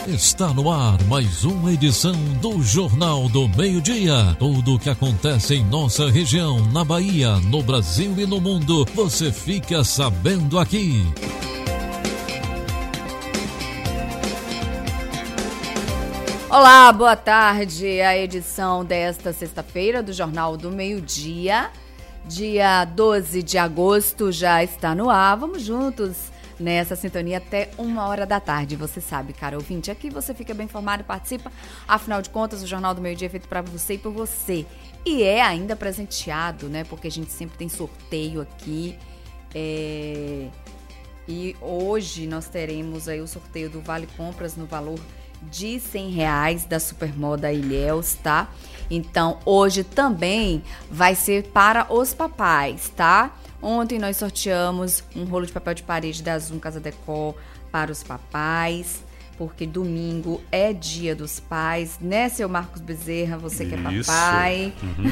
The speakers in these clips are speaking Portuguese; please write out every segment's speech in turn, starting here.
Está no ar mais uma edição do Jornal do Meio-Dia. Tudo o que acontece em nossa região, na Bahia, no Brasil e no mundo, você fica sabendo aqui. Olá, boa tarde. A edição desta sexta-feira do Jornal do Meio-Dia, dia 12 de agosto, já está no ar. Vamos juntos nessa sintonia até 1h da tarde. Você sabe, cara ouvinte, aqui você fica bem informado e participa. Afinal de contas, o Jornal do Meio-Dia é feito para você e por você. E é ainda presenteado, né? Porque a gente sempre tem sorteio aqui. E hoje nós teremos aí o sorteio do Vale Compras no valor de R$100 da Supermoda Ilhéus, tá? Então, hoje também vai ser para os papais, tá? Ontem nós sorteamos um rolo de papel de parede da Zoom Casa Decor para os papais, porque domingo é dia dos pais, né, seu Marcos Bezerra, você que é papai. Uhum.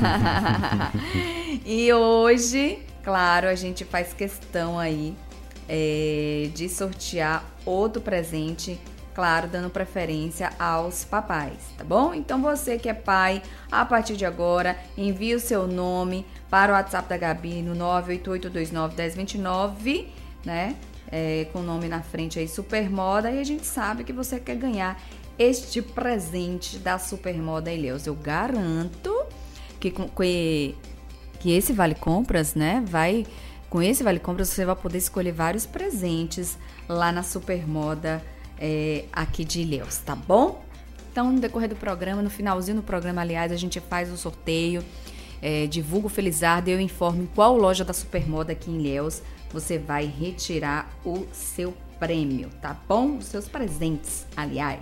E hoje, claro, a gente faz questão aí de sortear outro presente, claro, dando preferência aos papais, tá bom? Então você que é pai, a partir de agora, envie o seu nome para o WhatsApp da Gabi no 988291029, né? Com o nome na frente aí, Supermoda, e a gente sabe que você quer ganhar este presente da Supermoda Ilhéus. Eu garanto que esse Vale Compras, né, com esse Vale Compras você vai poder escolher vários presentes lá na Supermoda aqui de Ilhéus, tá bom? Então, no decorrer do programa, no finalzinho do programa, aliás, a gente faz o sorteio, divulga o Felizardo e eu informo em qual loja da Supermoda aqui em Ilhéus você vai retirar o seu prêmio, tá bom? Os seus presentes, aliás.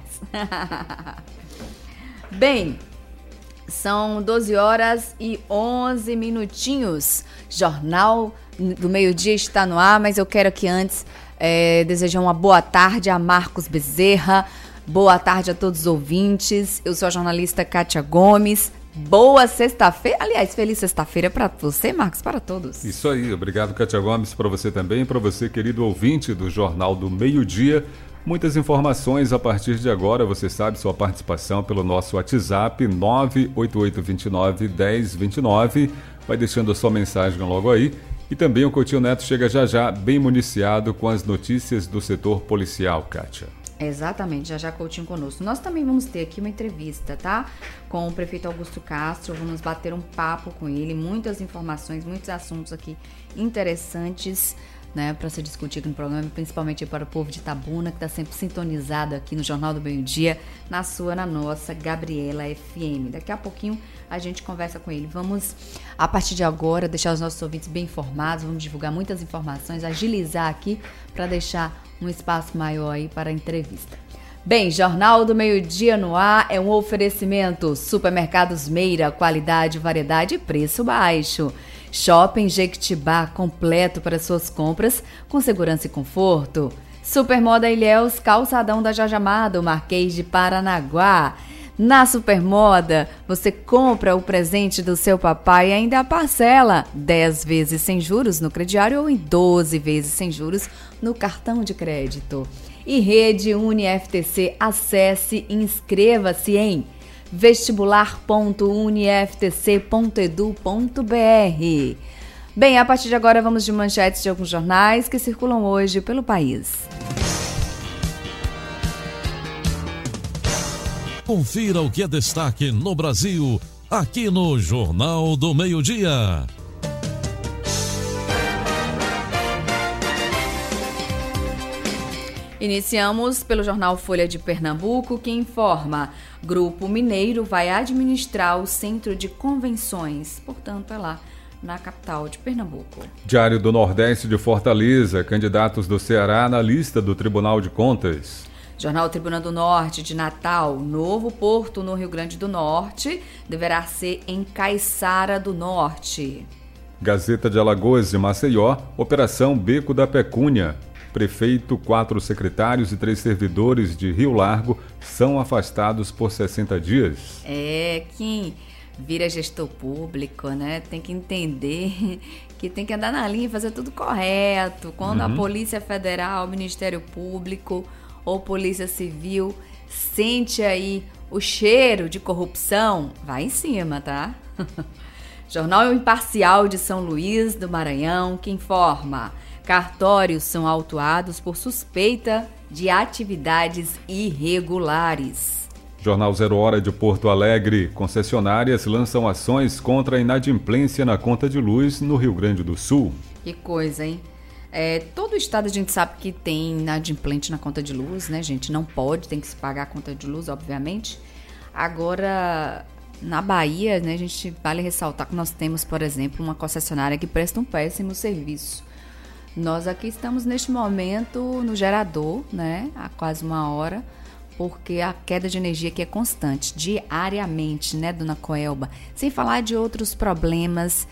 Bem, são 12h11. Jornal do Meio-Dia está no ar, mas eu quero que antes desejar uma boa tarde a Marcos Bezerra, boa tarde a todos os ouvintes. Eu sou a jornalista Kátia Gomes. Boa sexta-feira, aliás, feliz sexta-feira para você, Marcos, para todos. Isso aí, obrigado, Kátia Gomes, para você também, para você, querido ouvinte do Jornal do Meio-Dia. Muitas informações a partir de agora, você sabe, sua participação pelo nosso WhatsApp 988291029, vai deixando a sua mensagem logo aí. E também o Coutinho Neto chega já, bem municiado com as notícias do setor policial, Kátia. Exatamente, já Coutinho conosco. Nós também vamos ter aqui uma entrevista, tá? Com o prefeito Augusto Castro, vamos bater um papo com ele, muitas informações, muitos assuntos aqui interessantes, né, para ser discutido no programa, principalmente para o povo de Itabuna, que está sempre sintonizado aqui no Jornal do Meio-Dia, na nossa Gabriela FM. Daqui a pouquinho a gente conversa com ele. Vamos, a partir de agora, deixar os nossos ouvintes bem informados, vamos divulgar muitas informações, agilizar aqui para deixar um espaço maior aí para a entrevista. Bem, Jornal do Meio-Dia no ar é um oferecimento. Supermercados Meira, qualidade, variedade e preço baixo. Shopping Jequitibá, completo para suas compras, com segurança e conforto. Supermoda Ilhéus, calçadão da Jajamada, Marquês de Paranaguá. Na Supermoda, você compra o presente do seu papai e ainda parcela 10 vezes sem juros no crediário ou em 12 vezes sem juros no cartão de crédito. E Rede UniFTC, acesse e inscreva-se em vestibular.uniftc.edu.br. Bem, a partir de agora vamos de manchetes de alguns jornais que circulam hoje pelo país. Confira o que é destaque no Brasil, aqui no Jornal do Meio-Dia. Iniciamos pelo jornal Folha de Pernambuco, que informa: Grupo Mineiro vai administrar o Centro de Convenções, portanto é lá na capital de Pernambuco. Diário do Nordeste de Fortaleza, candidatos do Ceará na lista do Tribunal de Contas. Jornal Tribuna do Norte de Natal, novo porto no Rio Grande do Norte deverá ser em Caiçara do Norte. Gazeta de Alagoas de Maceió, Operação Beco da Pecúnia. Prefeito, 4 secretários e 3 servidores de Rio Largo são afastados por 60 dias. Quem vira gestor público, né, tem que entender que tem que andar na linha e fazer tudo correto. Quando a Polícia Federal, o Ministério Público ou Polícia Civil sente aí o cheiro de corrupção, vai em cima, tá? Jornal Imparcial de São Luís do Maranhão, que informa: cartórios são autuados por suspeita de atividades irregulares. Jornal 0 Hora de Porto Alegre: concessionárias lançam ações contra a inadimplência na conta de luz no Rio Grande do Sul. Que coisa, hein? Todo estado a gente sabe que tem inadimplente na conta de luz, né, gente? Não pode, tem que se pagar a conta de luz, obviamente. Agora, na Bahia, né, a gente vale ressaltar que nós temos, por exemplo, uma concessionária que presta um péssimo serviço. Nós aqui estamos neste momento no gerador, né, há quase 1 hora, porque a queda de energia aqui é constante, diariamente, né, dona Coelba? Sem falar de outros problemas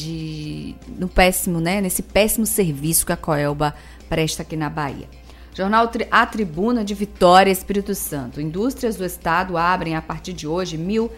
nesse péssimo serviço que a Coelba presta aqui na Bahia. Jornal A Tribuna de Vitória, Espírito Santo. Indústrias do estado abrem a partir de hoje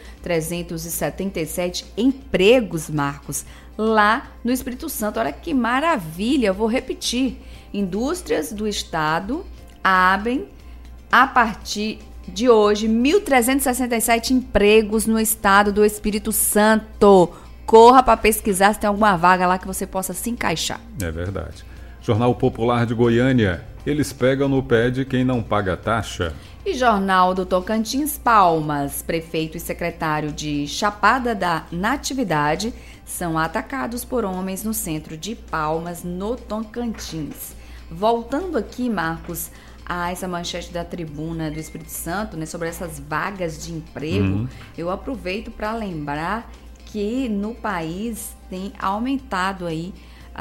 1.377 empregos, Marcos, lá no Espírito Santo. Olha que maravilha, eu vou repetir. Indústrias do estado abrem a partir de hoje 1.367 empregos no estado do Espírito Santo. Corra para pesquisar se tem alguma vaga lá que você possa se encaixar. É verdade. Jornal Popular de Goiânia: eles pegam no pé de quem não paga taxa. E Jornal do Tocantins, Palmas: prefeito e secretário de Chapada da Natividade são atacados por homens no centro de Palmas, no Tocantins. Voltando aqui, Marcos, a essa manchete da Tribuna do Espírito Santo, né, sobre essas vagas de emprego, eu aproveito para lembrar que no país tem aumentado aí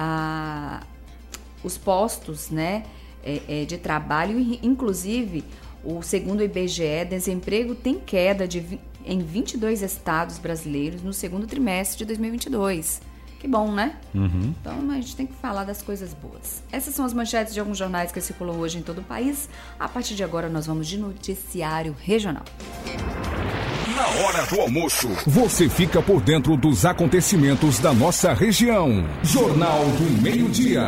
os postos, né, de trabalho, inclusive, segundo o IBGE, desemprego tem queda em 22 estados brasileiros no segundo trimestre de 2022. Que bom, né? Então a gente tem que falar das coisas boas. Essas são as manchetes de alguns jornais que circulam hoje em todo o país. A partir de agora nós vamos de noticiário regional. Na hora do almoço, você fica por dentro dos acontecimentos da nossa região. Jornal do Meio-Dia.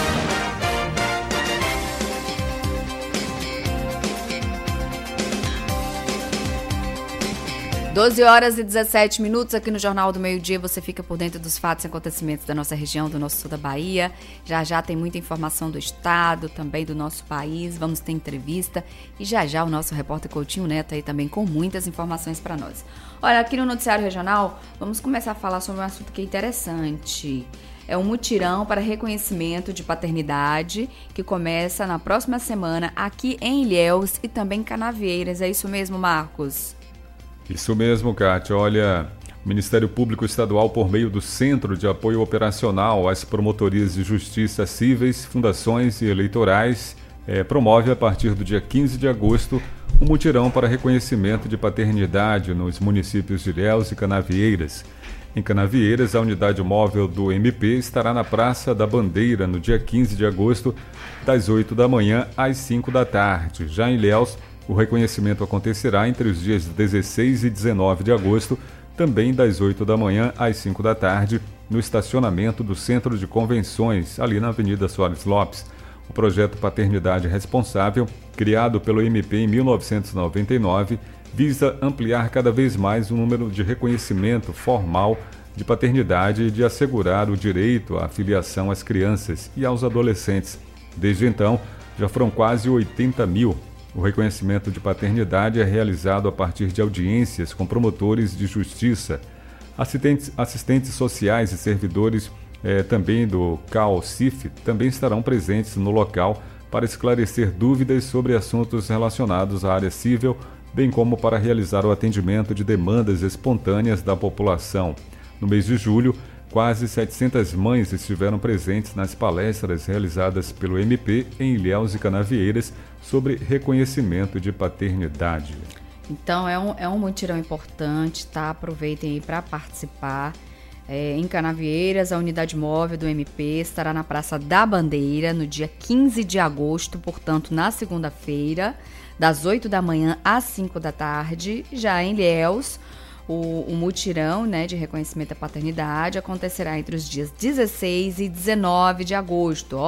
12 horas e 17 minutos aqui no Jornal do Meio-Dia. Você fica por dentro dos fatos e acontecimentos da nossa região, do nosso sul da Bahia. Já tem muita informação do estado, também do nosso país. Vamos ter entrevista e já o nosso repórter Coutinho Neto aí também com muitas informações para nós. Olha, aqui no Noticiário Regional, vamos começar a falar sobre um assunto que é interessante. É um mutirão para reconhecimento de paternidade que começa na próxima semana aqui em Ilhéus e também em Canavieiras. É isso mesmo, Marcos? Isso mesmo, Kátia. Olha, o Ministério Público Estadual, por meio do Centro de Apoio Operacional às Promotorias de Justiça Cíveis, Fundações e Eleitorais, promove a partir do dia 15 de agosto um mutirão para reconhecimento de paternidade nos municípios de Ilhéus e Canavieiras. Em Canavieiras, a unidade móvel do MP estará na Praça da Bandeira no dia 15 de agosto, das 8 da manhã às 5 da tarde. Já em Ilhéus, o reconhecimento acontecerá entre os dias 16 e 19 de agosto, também das 8 da manhã às 5 da tarde, no estacionamento do Centro de Convenções, ali na Avenida Soares Lopes. O projeto Paternidade Responsável, criado pelo MP em 1999, visa ampliar cada vez mais o número de reconhecimento formal de paternidade e de assegurar o direito à filiação às crianças e aos adolescentes. Desde então, já foram quase 80 mil. O reconhecimento de paternidade é realizado a partir de audiências com promotores de justiça, assistentes sociais e servidores também do CAO-CIF também estarão presentes no local para esclarecer dúvidas sobre assuntos relacionados à área civil, bem como para realizar o atendimento de demandas espontâneas da população. No mês de julho, quase 700 mães estiveram presentes nas palestras realizadas pelo MP em Ilhéus e Canavieiras sobre reconhecimento de paternidade. Então é um mutirão importante, tá? Aproveitem aí para participar. Em Canavieiras, a unidade móvel do MP estará na Praça da Bandeira no dia 15 de agosto, portanto na segunda-feira, das 8 da manhã às 5 da tarde. Já em Ilhéus, o mutirão, né, de reconhecimento da paternidade acontecerá entre os dias 16 e 19 de agosto,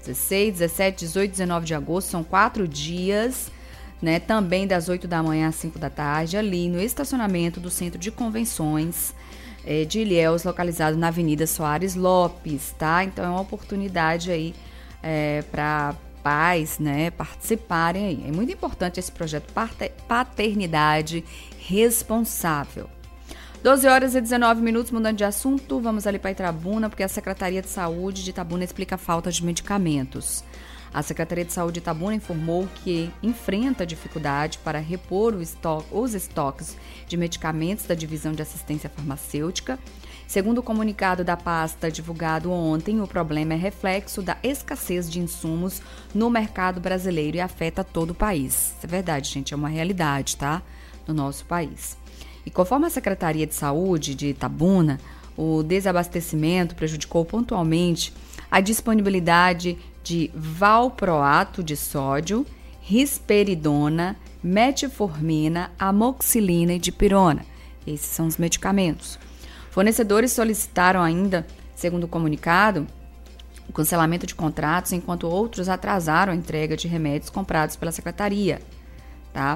16, 17, 18, 19 de agosto, são 4 dias, né? Também das 8 da manhã às 5 da tarde, ali no estacionamento do Centro de Convenções de Ilhéus, localizado na Avenida Soares Lopes, tá? Então é uma oportunidade aí para pais, né, participarem aí. É muito importante esse projeto Paternidade Responsável. 12 horas e 19 minutos, mudando de assunto, vamos ali para Itabuna, porque a Secretaria de Saúde de Itabuna explica a falta de medicamentos. A Secretaria de Saúde de Itabuna informou que enfrenta dificuldade para repor os estoques de medicamentos da Divisão de Assistência Farmacêutica. Segundo o comunicado da pasta divulgado ontem, o problema é reflexo da escassez de insumos no mercado brasileiro e afeta todo o país. Isso é verdade, gente, é uma realidade, tá? No nosso país. E conforme a Secretaria de Saúde de Itabuna, o desabastecimento prejudicou pontualmente a disponibilidade de valproato de sódio, risperidona, metformina, amoxicilina e dipirona. Esses são os medicamentos. Fornecedores solicitaram ainda, segundo o comunicado, o cancelamento de contratos, enquanto outros atrasaram a entrega de remédios comprados pela Secretaria, tá?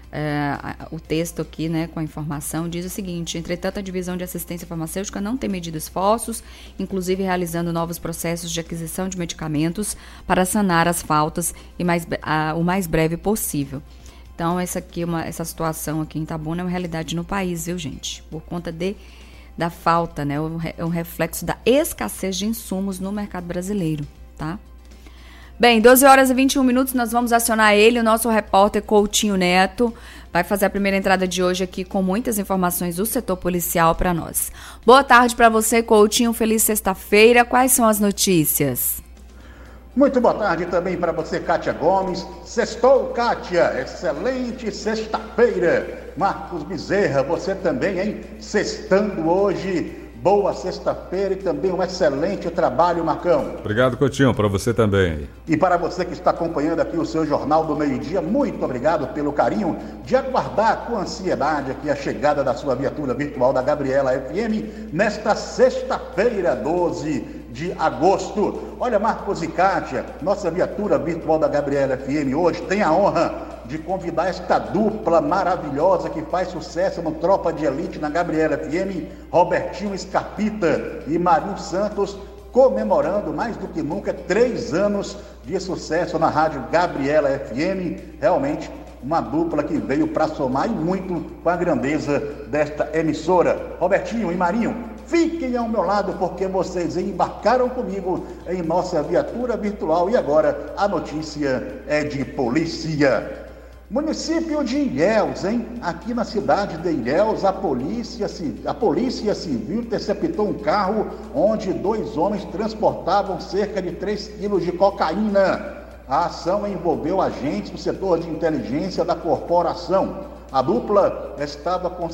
O texto aqui, né, com a informação, diz o seguinte: entretanto, a Divisão de Assistência Farmacêutica não tem medido esforços, inclusive realizando novos processos de aquisição de medicamentos para sanar as faltas o mais breve possível. Então, essa situação aqui em Itabuna é uma realidade no país, viu, gente? Por conta da falta, né, é um reflexo da escassez de insumos no mercado brasileiro, tá? Bem, 12 horas e 21 minutos, nós vamos acionar ele, o nosso repórter Coutinho Neto, vai fazer a primeira entrada de hoje aqui com muitas informações do setor policial para nós. Boa tarde para você, Coutinho, feliz sexta-feira, quais são as notícias? Muito boa tarde também para você, Kátia Gomes. Sextou, Kátia, excelente sexta-feira. Marcos Bezerra, você também, hein? Sextando hoje. Boa sexta-feira e também um excelente trabalho, Marcão. Obrigado, Coutinho, para você também. E para você que está acompanhando aqui o seu Jornal do Meio-Dia, muito obrigado pelo carinho de aguardar com ansiedade aqui a chegada da sua viatura virtual da Gabriela FM nesta sexta-feira, 12 de agosto. Olha, Marcos e Kátia, nossa viatura virtual da Gabriela FM hoje tem a honra de convidar esta dupla maravilhosa que faz sucesso no Tropa de Elite na Gabriela FM, Robertinho Scarpita e Marinho Santos, comemorando mais do que nunca 3 anos de sucesso na rádio Gabriela FM. Realmente uma dupla que veio para somar e muito com a grandeza desta emissora. Robertinho e Marinho, fiquem ao meu lado porque vocês embarcaram comigo em nossa viatura virtual e agora a notícia é de polícia. Município de Ilhéus, hein? Aqui na cidade de Ilhéus, a polícia civil interceptou um carro onde 2 homens transportavam cerca de 3 quilos de cocaína. A ação envolveu agentes do setor de inteligência da corporação. A dupla estava com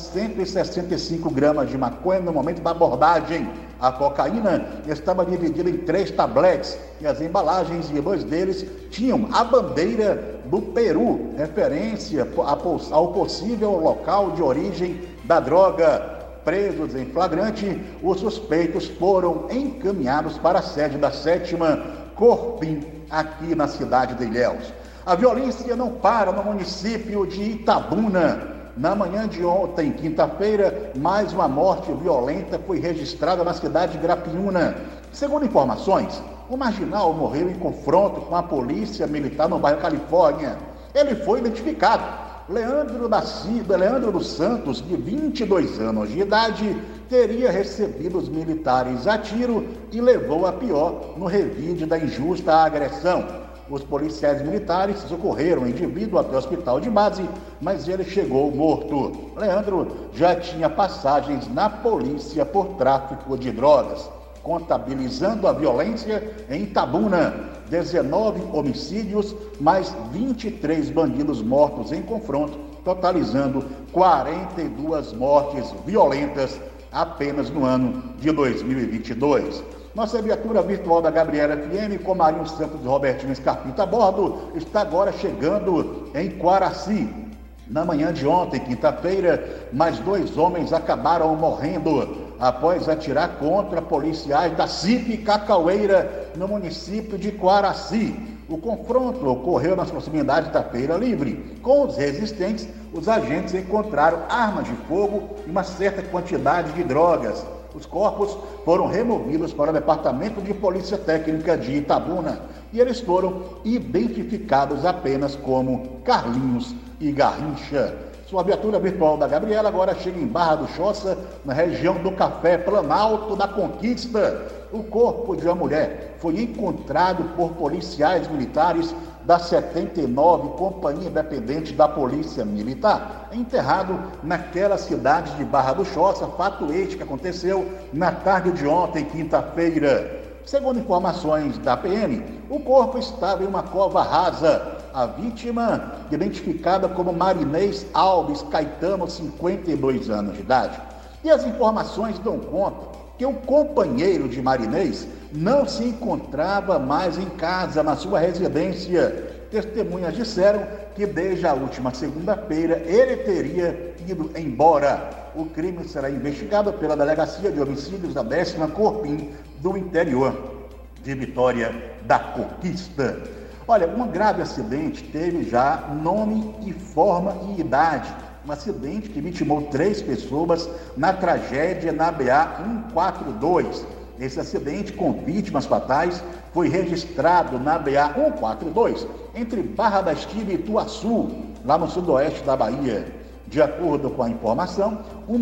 165 gramas de maconha no momento da abordagem. A cocaína estava dividida em 3 tabletes e as embalagens de 2 deles tinham a bandeira do Peru, referência ao possível local de origem da droga. Presos em flagrante, os suspeitos foram encaminhados para a sede da 7ª Corpim, aqui na cidade de Ilhéus. A violência não para no município de Itabuna. Na manhã de ontem, quinta-feira, mais uma morte violenta foi registrada na cidade de Grapiúna. Segundo informações, o marginal morreu em confronto com a polícia militar no bairro Califórnia. Ele foi identificado. Leandro dos Santos, de 22 anos de idade, teria recebido os militares a tiro e levou a pior no revide da injusta agressão. Os policiais militares socorreram o indivíduo até o hospital de base, mas ele chegou morto. Leandro já tinha passagens na polícia por tráfico de drogas. Contabilizando a violência em Itabuna, 19 homicídios, mais 23 bandidos mortos em confronto, totalizando 42 mortes violentas apenas no ano de 2022. Nossa viatura virtual da Gabriela FM, com Marinho Santos e Robertinho Scarpita a bordo, está agora chegando em Quaraci. Na manhã de ontem, quinta-feira, mais 2 homens acabaram morrendo após atirar contra policiais da CIP Cacaueira, no município de Coaraci. O confronto ocorreu nas proximidades da Feira Livre. Com os resistentes, os agentes encontraram armas de fogo e uma certa quantidade de drogas. Os corpos foram removidos para o Departamento de Polícia Técnica de Itabuna e eles foram identificados apenas como Carlinhos e Garrincha. Sua viatura virtual da Gabriela agora chega em Barra do Choça, na região do Café Planalto da Conquista. O corpo de uma mulher foi encontrado por policiais militares da 79 Companhia Independente da Polícia Militar, enterrado naquela cidade de Barra do Choça, fato este que aconteceu na tarde de ontem, quinta-feira. Segundo informações da PM, o corpo estava em uma cova rasa. A vítima, identificada como Marinês Alves Caetano, 52 anos de idade. E as informações dão conta que o companheiro de Marinês não se encontrava mais em casa, na sua residência. Testemunhas disseram que desde a última segunda-feira ele teria ido embora. O crime será investigado pela Delegacia de Homicídios da 10ª Corpim do Interior de Vitória da Conquista. Olha, um grave acidente teve já nome e forma e idade. Um acidente que vitimou 3 pessoas na tragédia na BA-142. Esse acidente com vítimas fatais foi registrado na BA-142, entre Barra da Estiva e Ituaçu, lá no sudoeste da Bahia. De acordo com a informação,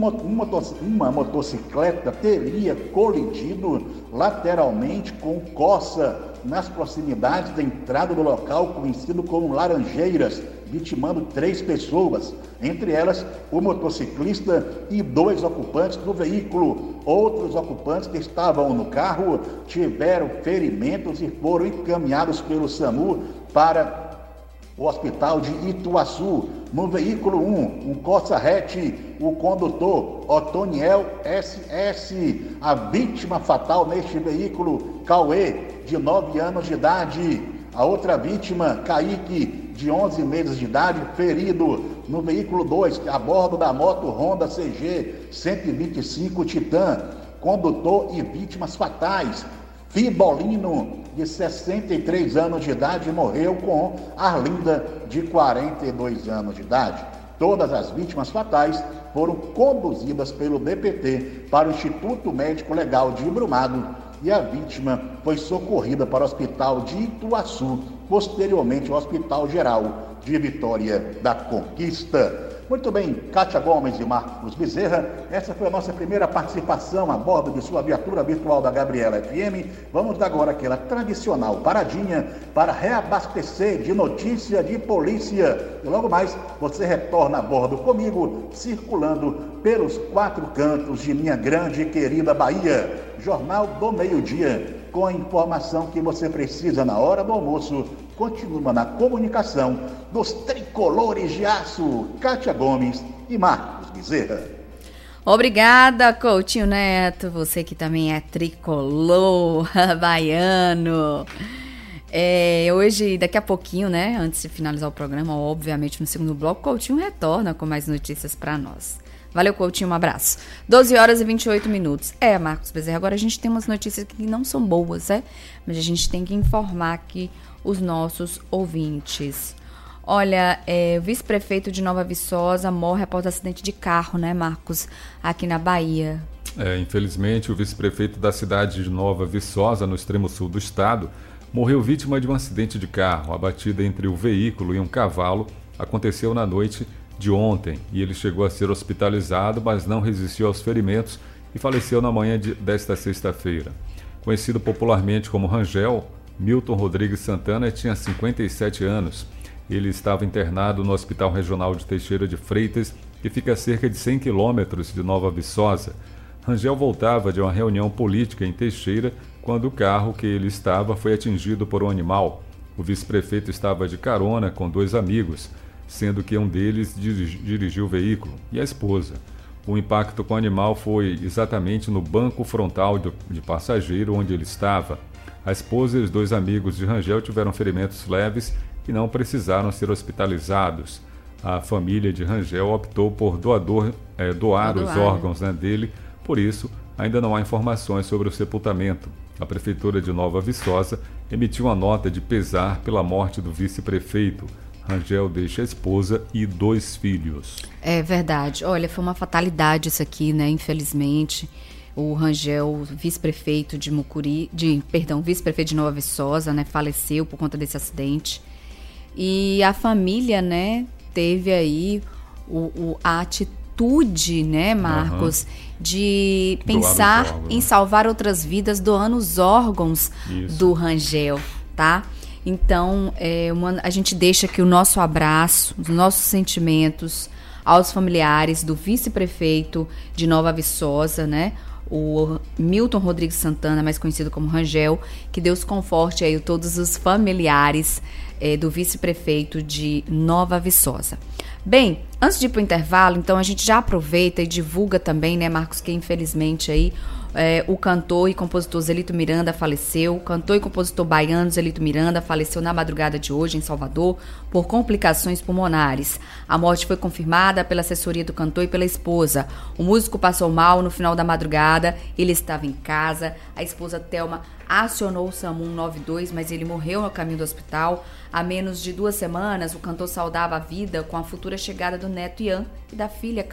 uma motocicleta teria colidido lateralmente com Coça, nas proximidades da entrada do local conhecido como Laranjeiras, vitimando 3 pessoas, entre elas o motociclista e 2 ocupantes do veículo. Outros ocupantes que estavam no carro tiveram ferimentos e foram encaminhados pelo SAMU para o hospital de Ituaçu. No veículo 1, um Corsa hatch, o condutor Otoniel SS, a vítima fatal neste veículo, Cauê, de 9 anos de idade. A outra vítima, Kaique, de 11 meses de idade, ferido no veículo 2, a bordo da moto Honda CG 125 Titan, condutor e vítimas fatais. Fibolino, de 63 anos de idade, morreu com Arlinda, de 42 anos de idade. Todas as vítimas fatais foram conduzidas pelo DPT para o Instituto Médico Legal de Brumado e a vítima foi socorrida para o Hospital de Ituaçu, posteriormente ao Hospital Geral de Vitória da Conquista. Muito bem, Kátia Gomes e Marcos Bezerra, essa foi a nossa primeira participação a bordo de sua viatura virtual da Gabriela FM. Vamos dar agora aquela tradicional paradinha para reabastecer de notícia de polícia. E logo mais você retorna a bordo comigo, circulando pelos 4 cantos de minha grande e querida Bahia. Jornal do Meio-Dia, com a informação que você precisa na hora do almoço. Continua na comunicação dos tricolores de aço, Kátia Gomes e Marcos Bezerra. Obrigada, Coutinho Neto, você que também é tricolor baiano. Hoje, daqui a pouquinho, né, antes de finalizar o programa, obviamente no segundo bloco, Coutinho retorna com mais notícias para nós. Valeu, Coutinho, um abraço. 12 horas e 28 minutos. Marcos Bezerra, agora a gente tem umas notícias que não são boas, mas a gente tem que informar aqui os nossos ouvintes. Olha, o vice-prefeito de Nova Viçosa morre após acidente de carro, né, Marcos? Aqui na Bahia. Infelizmente, o vice-prefeito da cidade de Nova Viçosa, no extremo sul do estado, morreu vítima de um acidente de carro. A batida entre o veículo e um cavalo aconteceu na noite de ontem e ele chegou a ser hospitalizado, mas não resistiu aos ferimentos e faleceu na manhã desta sexta-feira. Conhecido popularmente como Rangel, Milton Rodrigues Santana tinha 57 anos. Ele estava internado no Hospital Regional de Teixeira de Freitas, que fica a cerca de 100 quilômetros de Nova Viçosa. Rangel voltava de uma reunião política em Teixeira quando o carro que ele estava foi atingido por um animal. O vice-prefeito estava de carona com 2 amigos, sendo que um deles dirigiu o veículo, e a esposa. O impacto com o animal foi exatamente no banco frontal de passageiro onde ele estava. A esposa e os 2 amigos de Rangel tiveram ferimentos leves e não precisaram ser hospitalizados. A família de Rangel optou por doar os órgãos dele, por isso ainda não há informações sobre o sepultamento. A Prefeitura de Nova Viçosa emitiu uma nota de pesar pela morte do vice-prefeito. Rangel deixa a esposa e 2 filhos. É verdade. Olha, foi uma fatalidade isso aqui, né? Infelizmente, o Rangel, vice-prefeito de vice-prefeito de Nova Viçosa, né? Faleceu por conta desse acidente. E a família, né? Teve aí a atitude, né, Marcos, de pensar em salvar outras vidas, doando os órgãos do Rangel, tá? Então, a gente deixa aqui o nosso abraço, os nossos sentimentos aos familiares do vice-prefeito de Nova Viçosa, né? O Milton Rodrigues Santana, mais conhecido como Rangel. Que Deus conforte aí todos os familiares do vice-prefeito de Nova Viçosa. Bem, antes de ir para o intervalo, então a gente já aproveita e divulga também, né, Marcos, que infelizmente aí o cantor e compositor Zelito Miranda faleceu. O cantor e compositor baiano Zelito Miranda faleceu na madrugada de hoje em Salvador por complicações pulmonares. A morte foi confirmada pela assessoria do cantor e pela esposa. O músico passou mal no final da madrugada, ele estava em casa. A esposa Thelma acionou o SAMU 192, mas ele morreu no caminho do hospital. Há menos de 2 semanas, o cantor saudava a vida com a futura chegada do neto Ian e da filha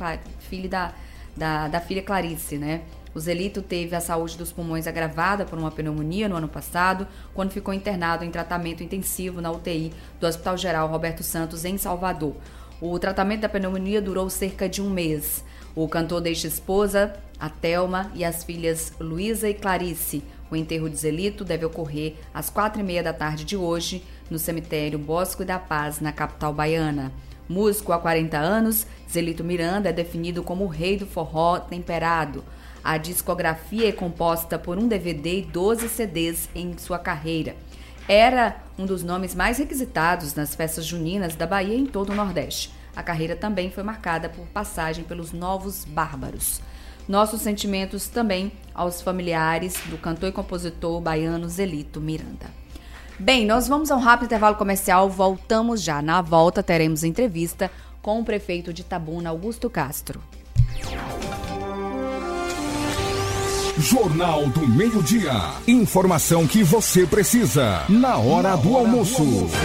Clarice, né? O Zelito teve a saúde dos pulmões agravada por uma pneumonia no ano passado, quando ficou internado em tratamento intensivo na UTI do Hospital Geral Roberto Santos, em Salvador. O tratamento da pneumonia durou cerca de 1 mês. O cantor deixa a esposa, a Thelma, e as filhas Luísa e Clarice. O enterro de Zelito deve ocorrer às 4h30 da tarde de hoje, no cemitério Bosco da Paz, na capital baiana. Músico há 40 anos, Zelito Miranda é definido como o rei do forró temperado. A discografia é composta por um DVD e 12 CDs em sua carreira. Era um dos nomes mais requisitados nas festas juninas da Bahia e em todo o Nordeste. A carreira também foi marcada por passagem pelos Novos Bárbaros. Nossos sentimentos também aos familiares do cantor e compositor baiano Zelito Miranda. Bem, nós vamos a um rápido intervalo comercial, voltamos já. Na volta teremos entrevista com o prefeito de Itabuna, Augusto Castro. Jornal do Meio-Dia. Informação que você precisa na hora do almoço.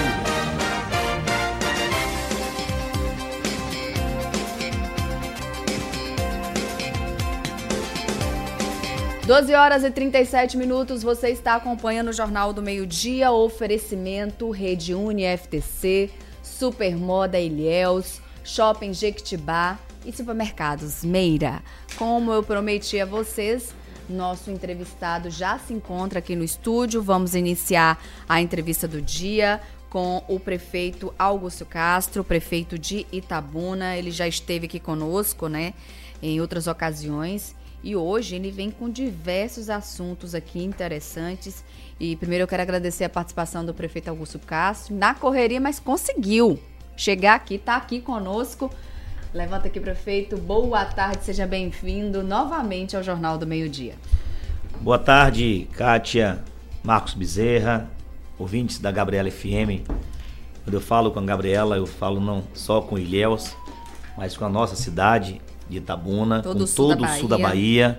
12h37, você está acompanhando o Jornal do Meio-Dia, oferecimento Rede Uni FTC, Supermoda Ilhéus, Shopping Jequitibá e Supermercados Meira. Como eu prometi a vocês, nosso entrevistado já se encontra aqui no estúdio. Vamos iniciar a entrevista do dia com o prefeito Augusto Castro, prefeito de Itabuna. Ele já esteve aqui conosco, né, em outras ocasiões. E hoje ele vem com diversos assuntos aqui interessantes. E primeiro eu quero agradecer a participação do prefeito Augusto Castro. Na correria, mas conseguiu chegar aqui, está aqui conosco. Levanta aqui, prefeito. Boa tarde, seja bem-vindo novamente ao Jornal do Meio-Dia. Boa tarde, Kátia, Marcos Bezerra, ouvintes da Gabriela FM. Quando eu falo com a Gabriela, eu falo não só com Ilhéus, mas com a nossa cidade de Itabuna, com todo o sul da Bahia.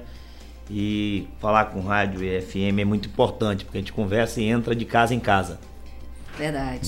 E falar com rádio e FM é muito importante, porque a gente conversa e entra de casa em casa. Verdade.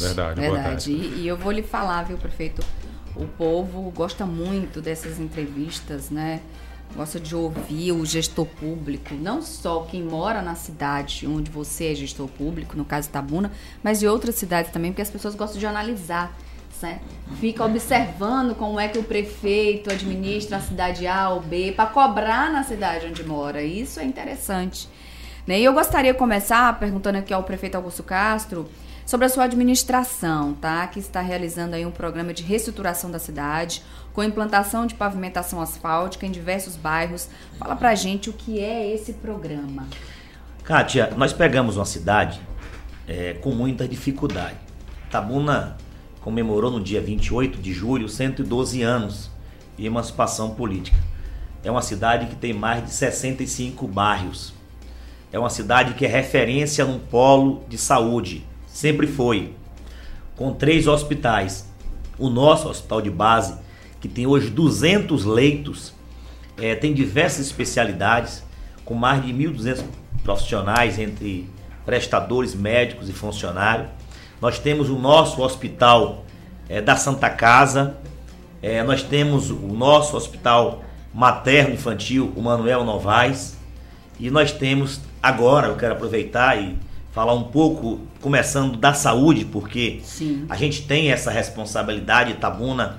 E eu vou lhe falar, viu, prefeito? O povo gosta muito dessas entrevistas, né? Gosta de ouvir o gestor público, não só quem mora na cidade onde você é gestor público, no caso Itabuna, mas de outras cidades também, porque as pessoas gostam de analisar, né? Fica observando como é que o prefeito administra a cidade A ou B para cobrar na cidade onde mora. Isso é interessante, né? E eu gostaria de começar perguntando aqui ao prefeito Augusto Castro sobre a sua administração, tá? Que está realizando aí um programa de reestruturação da cidade, com implantação de pavimentação asfáltica em diversos bairros. Fala pra gente o que é esse programa. Kátia, nós pegamos uma cidade com muita dificuldade. Itabuna comemorou no dia 28 de julho 112 anos de emancipação política. É uma cidade que tem mais de 65 bairros. É uma cidade que é referência num polo de saúde. Sempre foi, com 3 hospitais. O nosso hospital de base, que tem hoje 200 leitos, tem diversas especialidades. com mais de 1.200 profissionais, entre prestadores, médicos e funcionários. Nós temos o nosso hospital da Santa Casa, nós temos o nosso hospital materno-infantil, o Manuel Novaes, e nós temos agora, eu quero aproveitar e falar um pouco, começando da saúde, porque sim, a gente tem essa responsabilidade. Itabuna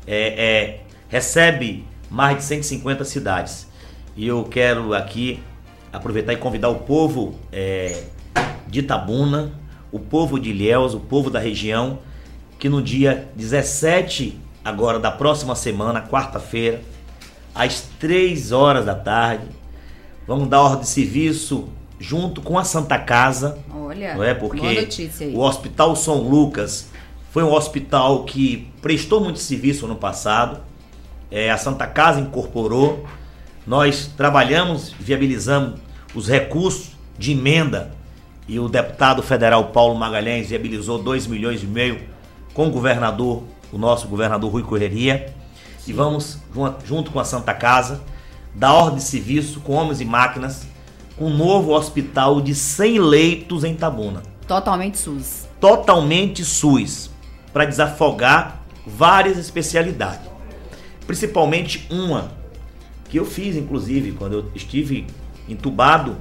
recebe mais de 150 cidades, e eu quero aqui aproveitar e convidar o povo de Itabuna, o povo de Ilhéus, o povo da região, que no dia 17 agora da próxima semana, quarta-feira, às 3 horas da tarde, vamos dar ordem de serviço junto com a Santa Casa. Olha, não é? Porque boa notícia aí. O Hospital São Lucas foi um hospital que prestou muito serviço no passado. A Santa Casa incorporou. Nós trabalhamos, viabilizamos os recursos de emenda, e o deputado federal Paulo Magalhães viabilizou 2,5 milhões com o governador, o nosso governador Rui Correria. Sim. E vamos, junto com a Santa Casa, dar ordem de serviço com homens e máquinas, com um novo hospital de 100 leitos em Itabuna. Totalmente SUS. Totalmente SUS, para desafogar várias especialidades. Principalmente uma que eu fiz, inclusive, quando eu estive entubado,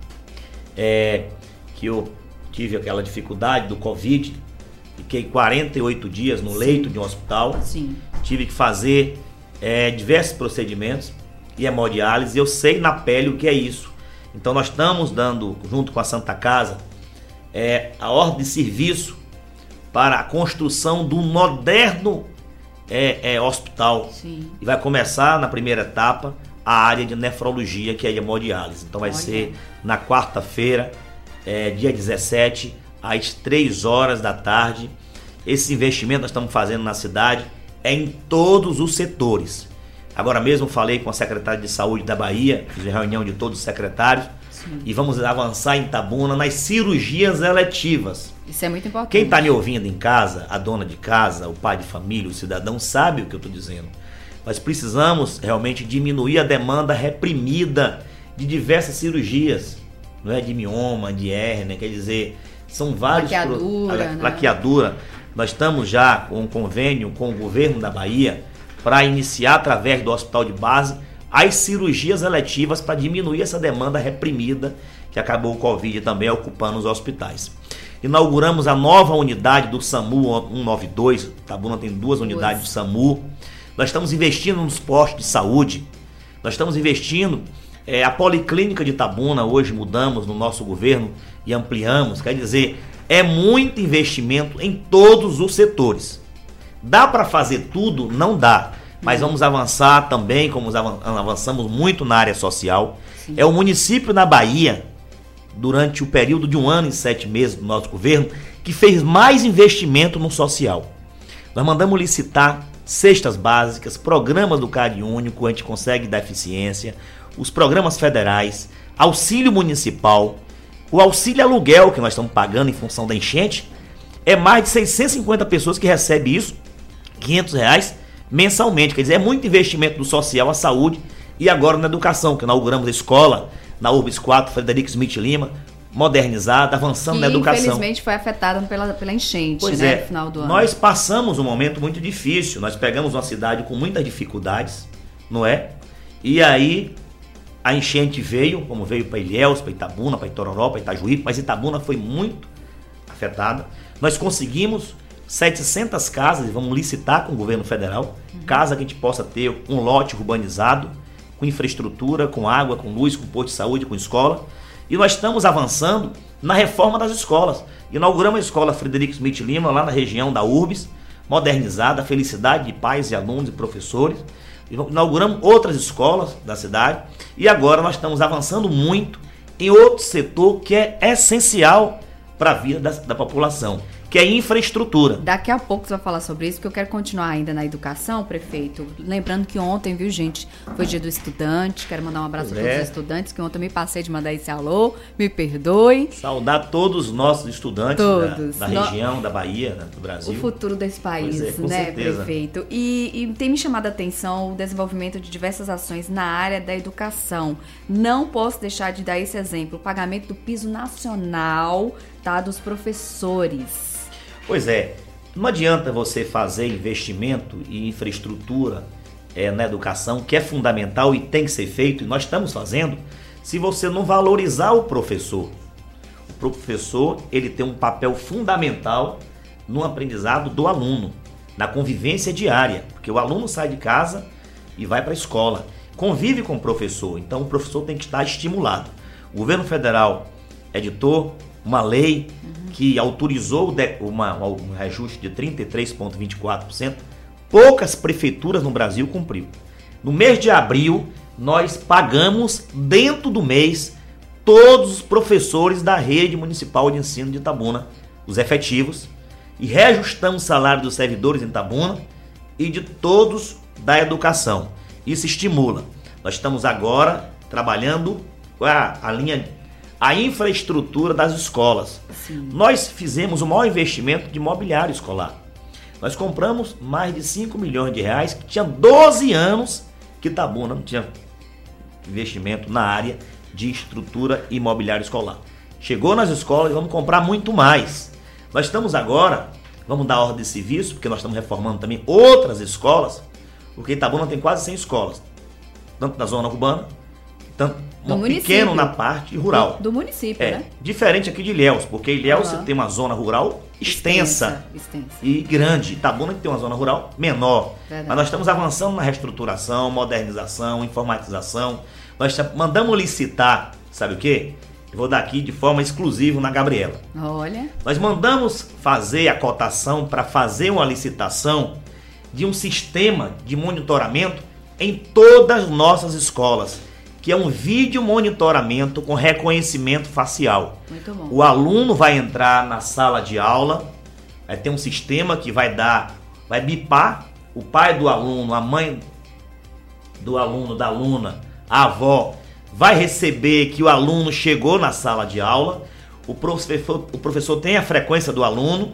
que eu tive aquela dificuldade do Covid, fiquei 48 dias no leito de um hospital. Sim. Tive que fazer diversos procedimentos e hemodiálise. Eu sei na pele o que é isso. Então nós estamos dando, junto com a Santa Casa, a ordem de serviço para a construção do moderno hospital. Sim. E vai começar na primeira etapa a área de nefrologia, que é a hemodiálise. Então vai ser na quarta-feira, dia 17, às 3 horas da tarde. Esse investimento nós estamos fazendo na cidade em todos os setores. Agora mesmo falei com a secretária de saúde da Bahia, fiz reunião de todos os secretários. Sim. E vamos avançar em Itabuna nas cirurgias eletivas. Isso é muito importante. Quem está me ouvindo em casa, a dona de casa, o pai de família, o cidadão, sabe o que eu estou dizendo. Nós precisamos realmente diminuir a demanda reprimida de diversas cirurgias, não é, de mioma, de hérnia, quer dizer, são vários... Laqueadura. Nós estamos já com um convênio com o governo da Bahia para iniciar, através do hospital de base, as cirurgias eletivas para diminuir essa demanda reprimida que acabou o Covid também ocupando os hospitais. Inauguramos a nova unidade do SAMU 192, Itabuna tem 2 unidades do SAMU. Nós estamos investindo nos postos de saúde, nós estamos investindo, a Policlínica de Itabuna, hoje mudamos no nosso governo e ampliamos, quer dizer, é muito investimento em todos os setores. Dá para fazer tudo? Não dá, mas vamos avançar também, como avançamos muito na área social. Sim. É o município na Bahia, durante o período de 1 ano e 7 meses do nosso governo, que fez mais investimento no social. Nós mandamos licitar cestas básicas, programas do CAD Único, a gente consegue deficiência, os programas federais, auxílio municipal, o auxílio aluguel que nós estamos pagando em função da enchente, é mais de 650 pessoas que recebem isso, R$500 mensalmente, quer dizer, é muito investimento do social, a saúde e agora na educação, que inauguramos a escola na Urbis 4, Frederico Smith Lima, modernizada, avançando na educação. Infelizmente foi afetada pela enchente, pois no final do ano. Nós passamos um momento muito difícil, nós pegamos uma cidade com muitas dificuldades, não é? E aí a enchente veio, como veio para Ilhéus, para Itabuna, para Itororó, para Itajuí, mas Itabuna foi muito afetada. Nós conseguimos 700 casas, e vamos licitar com o governo federal, casa que a gente possa ter um lote urbanizado, com infraestrutura, com água, com luz, com posto de saúde, com escola. E nós estamos avançando na reforma das escolas. Inauguramos a escola Frederico Smith Lima, lá na região da Urbis, modernizada, a felicidade de pais e alunos e professores. Inauguramos outras escolas da cidade e agora nós estamos avançando muito em outro setor que é essencial para a vida da população, que é infraestrutura. Daqui a pouco você vai falar sobre isso, porque eu quero continuar ainda na educação, prefeito. Lembrando que ontem, viu, gente, foi dia do estudante. Quero mandar um abraço a todos os estudantes, que ontem eu me passei de mandar esse alô. Me perdoe. Saudar todos os nossos estudantes da região, da Bahia, do Brasil. O futuro desse país, com certeza. Prefeito? E tem me chamado a atenção o desenvolvimento de diversas ações na área da educação. Não posso deixar de dar esse exemplo, o pagamento do piso nacional, tá, dos professores. Pois é, não adianta você fazer investimento e infraestrutura na educação, que é fundamental e tem que ser feito, e nós estamos fazendo, se você não valorizar o professor. O professor, ele tem um papel fundamental no aprendizado do aluno, na convivência diária, porque o aluno sai de casa e vai para a escola, convive com o professor, então o professor tem que estar estimulado. O governo federal editou uma lei que autorizou um reajuste de 33,24%. Poucas prefeituras no Brasil cumpriu. No mês de abril, nós pagamos, dentro do mês, todos os professores da rede municipal de ensino de Itabuna, os efetivos, e reajustamos o salário dos servidores em Itabuna e de todos da educação. Isso estimula. Nós estamos agora trabalhando a infraestrutura das escolas. Sim. Nós fizemos o maior investimento de mobiliário escolar. Nós compramos mais de 5 milhões de reais, que tinha 12 anos que Itabuna não tinha investimento na área de estrutura e mobiliário escolar. Chegou nas escolas e vamos comprar muito mais. Nós estamos agora, vamos dar ordem de serviço, porque nós estamos reformando também outras escolas, porque Itabuna tem quase 100 escolas, tanto na zona urbana, tanto pequeno na parte rural. Do município, né? Diferente aqui de Ilhéus, porque Ilhéus você tem uma zona rural extensa. E grande. Itabuna tem uma zona rural menor. Verdade. Mas nós estamos avançando na reestruturação, modernização, informatização. Nós mandamos licitar, sabe o quê? Eu vou dar aqui de forma exclusiva na Gabriela. Olha. Nós mandamos fazer a cotação para fazer uma licitação de um sistema de monitoramento em todas as nossas escolas, que é um vídeo monitoramento com reconhecimento facial. Muito bom. O aluno vai entrar na sala de aula, vai ter um sistema que vai bipar o pai do aluno, a mãe do aluno, da aluna, a avó, vai receber que o aluno chegou na sala de aula, o professor tem a frequência do aluno,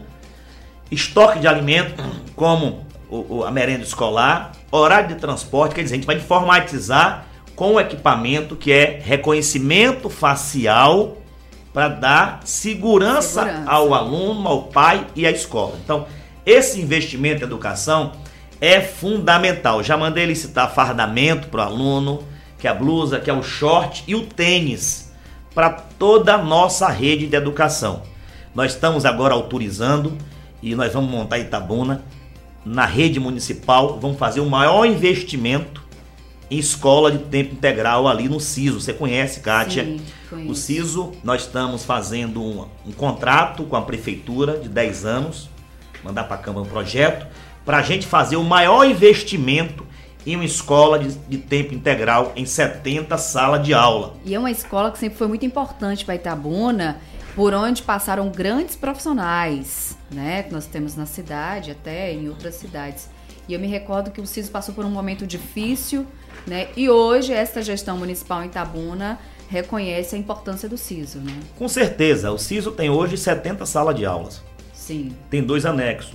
estoque de alimento, como a merenda escolar, horário de transporte, quer dizer, a gente vai informatizar com o equipamento que é reconhecimento facial para dar segurança ao aluno, ao pai e à escola. Então, esse investimento em educação é fundamental. Já mandei licitar fardamento para o aluno, que é a blusa, que é o short e o tênis, para toda a nossa rede de educação. Nós estamos agora autorizando e nós vamos montar em Itabuna, na rede municipal, vamos fazer o maior investimento em escola de tempo integral ali no CISO. Você conhece, Kátia? Sim, conheço. O CISO, nós estamos fazendo um contrato com a prefeitura de 10 anos, mandar para a Câmara um projeto, para a gente fazer o maior investimento em uma escola de tempo integral em 70 salas de aula. E é uma escola que sempre foi muito importante para Itabuna, por onde passaram grandes profissionais, né? Que nós temos na cidade, até em outras cidades. E eu me recordo que o CISO passou por um momento difícil, né? E hoje esta gestão municipal em Itabuna reconhece a importância do CISO, né? Com certeza, o CISO tem hoje 70 salas de aulas. Sim. Tem 2 anexos.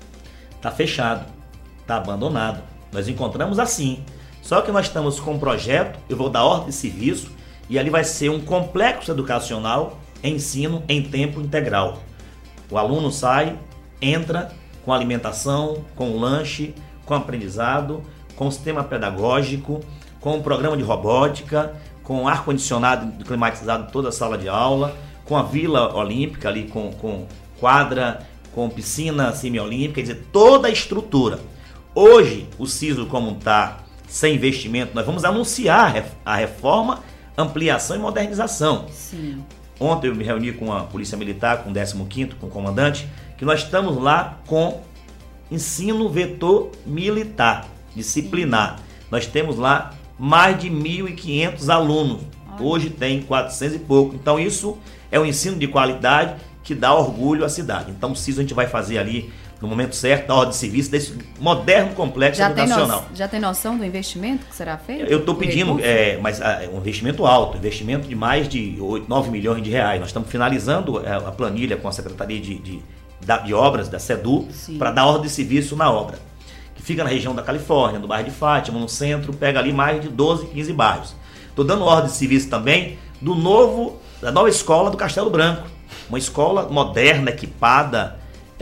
Está fechado, está abandonado. Nós encontramos assim. Só que nós estamos com um projeto, eu vou dar ordem de serviço, e ali vai ser um complexo educacional, ensino em tempo integral. O aluno sai, entra com alimentação, com lanche, com aprendizado, com sistema pedagógico, com um programa de robótica, com ar-condicionado climatizado em toda a sala de aula, com a Vila Olímpica ali, com quadra, com piscina semiolímpica, quer dizer, toda a estrutura. Hoje, o CISO, como está sem investimento, nós vamos anunciar a reforma, ampliação e modernização. Sim. Ontem eu me reuni com a Polícia Militar, com o 15º, com o comandante, que nós estamos lá com ensino vetor militar, disciplinar. Nós temos lá mais de 1.500 alunos. Hoje tem 400 e pouco. Então isso é um ensino de qualidade que dá orgulho à cidade. Então, o SISU a gente vai fazer ali no momento certo, da ordem de serviço, desse moderno complexo educacional. Já tem noção do investimento que será feito? Eu estou pedindo, mas um investimento alto, investimento de mais de 9 milhões de reais. Nós estamos finalizando a planilha com a Secretaria de Obras, da SEDU, para dar ordem de serviço na obra. Que fica na região da Califórnia, no bairro de Fátima, no centro, pega ali mais de 12, 15 bairros. Estou dando ordem de serviço também da nova escola do Castelo Branco. Uma escola moderna, equipada,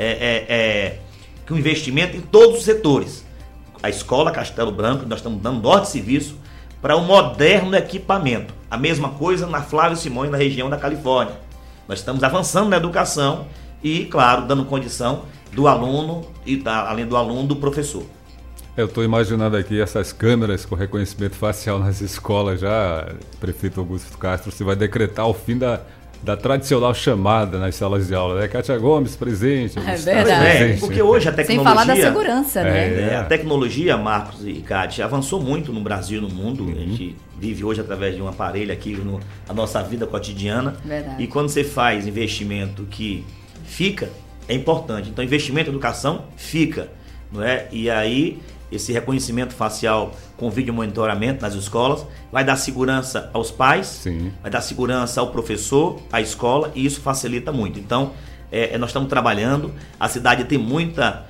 com investimento em todos os setores. A escola Castelo Branco, nós estamos dando ordem de serviço para um moderno equipamento. A mesma coisa na Flávio Simões, na região da Califórnia. Nós estamos avançando na educação e, claro, dando condição do aluno e, além do aluno, do professor. Eu estou imaginando aqui essas câmeras com reconhecimento facial nas escolas já, prefeito Augusto Castro, você vai decretar o fim da tradicional chamada nas salas de aula, né? Cátia Gomes, presente. É verdade. Porque hoje a tecnologia... Sem falar da segurança, né? A tecnologia, Marcos e Cátia, avançou muito no Brasil e no mundo. A gente vive hoje através de um aparelho aqui na nossa vida cotidiana. Verdade. E quando você faz investimento que fica, é importante. Então, investimento em educação fica, não é? E aí, esse reconhecimento facial com vídeo monitoramento nas escolas vai dar segurança aos pais, vai dar segurança ao professor, à escola, e isso facilita muito. Então, nós estamos trabalhando, a cidade tem muitas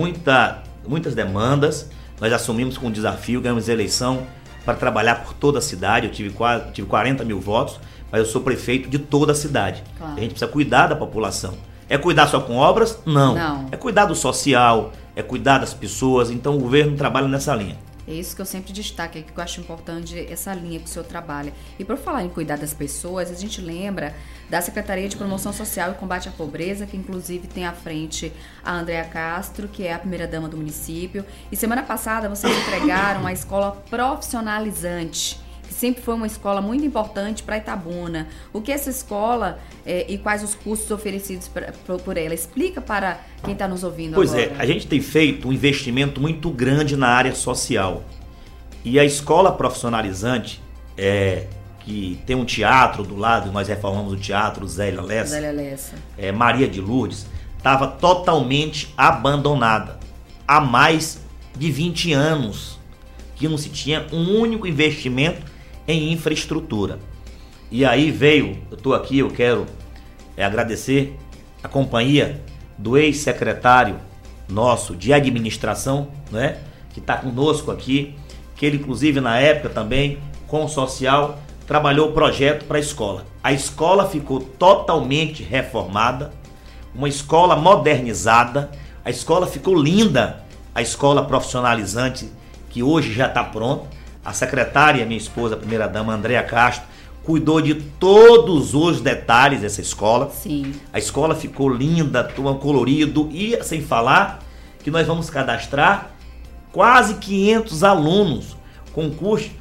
demandas, nós assumimos com um desafio, ganhamos a eleição para trabalhar por toda a cidade. Eu tive 40 mil votos, mas eu sou prefeito de toda a cidade. Claro. A gente precisa cuidar da população. É cuidar só com obras? Não. É cuidar do social, é cuidar das pessoas. Então o governo trabalha nessa linha. É isso que eu sempre destaco, que eu acho importante, essa linha que o senhor trabalha. E por falar em cuidar das pessoas, a gente lembra da Secretaria de Promoção Social e Combate à Pobreza, que inclusive tem à frente a Andréa Castro, que é a primeira-dama do município. E semana passada vocês entregaram a escola profissionalizante, que sempre foi uma escola muito importante para Itabuna. O que é essa escola e quais os cursos oferecidos por ela? Explica para quem está nos ouvindo agora. Pois a gente tem feito um investimento muito grande na área social. E a escola profissionalizante, que tem um teatro do lado, nós reformamos o teatro Zélia Lessa. Maria de Lourdes, estava totalmente abandonada. Há mais de 20 anos que não se tinha um único investimento em infraestrutura. E aí veio, eu estou aqui, eu quero agradecer a companhia do ex-secretário nosso de administração, né, que está conosco aqui, que ele inclusive na época também, com o social, trabalhou o projeto para a escola. A escola ficou totalmente reformada, uma escola modernizada, a escola ficou linda, a escola profissionalizante, que hoje já está pronta. A secretária, minha esposa, a primeira-dama, Andréa Castro, cuidou de todos os detalhes dessa escola. Sim. A escola ficou linda, todo colorido, e sem falar que nós vamos cadastrar quase 500 alunos com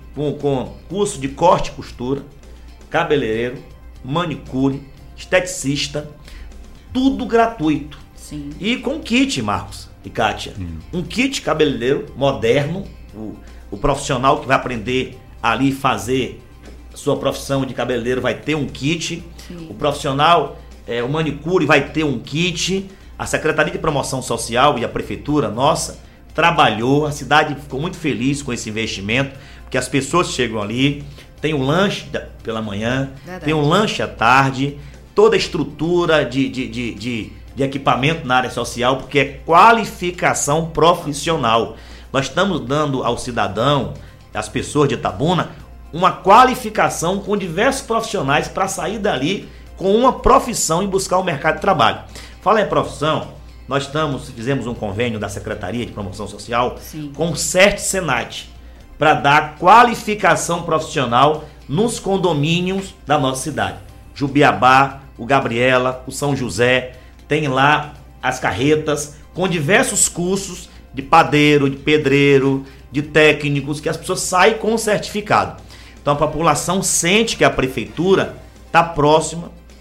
curso de corte e costura, cabeleireiro, manicure, esteticista, tudo gratuito. Sim. E com kit, Marcos e Kátia, um kit cabeleireiro moderno, o profissional que vai aprender ali fazer sua profissão de cabeleireiro vai ter um kit. Sim. O profissional, o manicure vai ter um kit. A Secretaria de Promoção Social e a Prefeitura nossa trabalhou, a cidade ficou muito feliz com esse investimento, porque as pessoas chegam ali, tem um lanche pela manhã, verdade, tem um lanche à tarde, toda a estrutura de equipamento na área social, porque é qualificação profissional. Nós estamos dando ao cidadão, às pessoas de Itabuna, uma qualificação com diversos profissionais para sair dali com uma profissão e buscar o mercado de trabalho. Fala em profissão, nós fizemos um convênio da Secretaria de Promoção Social, sim, com o CERT-SENAT, para dar qualificação profissional nos condomínios da nossa cidade. Jubiabá, o Gabriela, o São José, tem lá as carretas com diversos cursos de padeiro, de pedreiro, de técnicos, que as pessoas saem com certificado. Então a população sente que a prefeitura está próxima,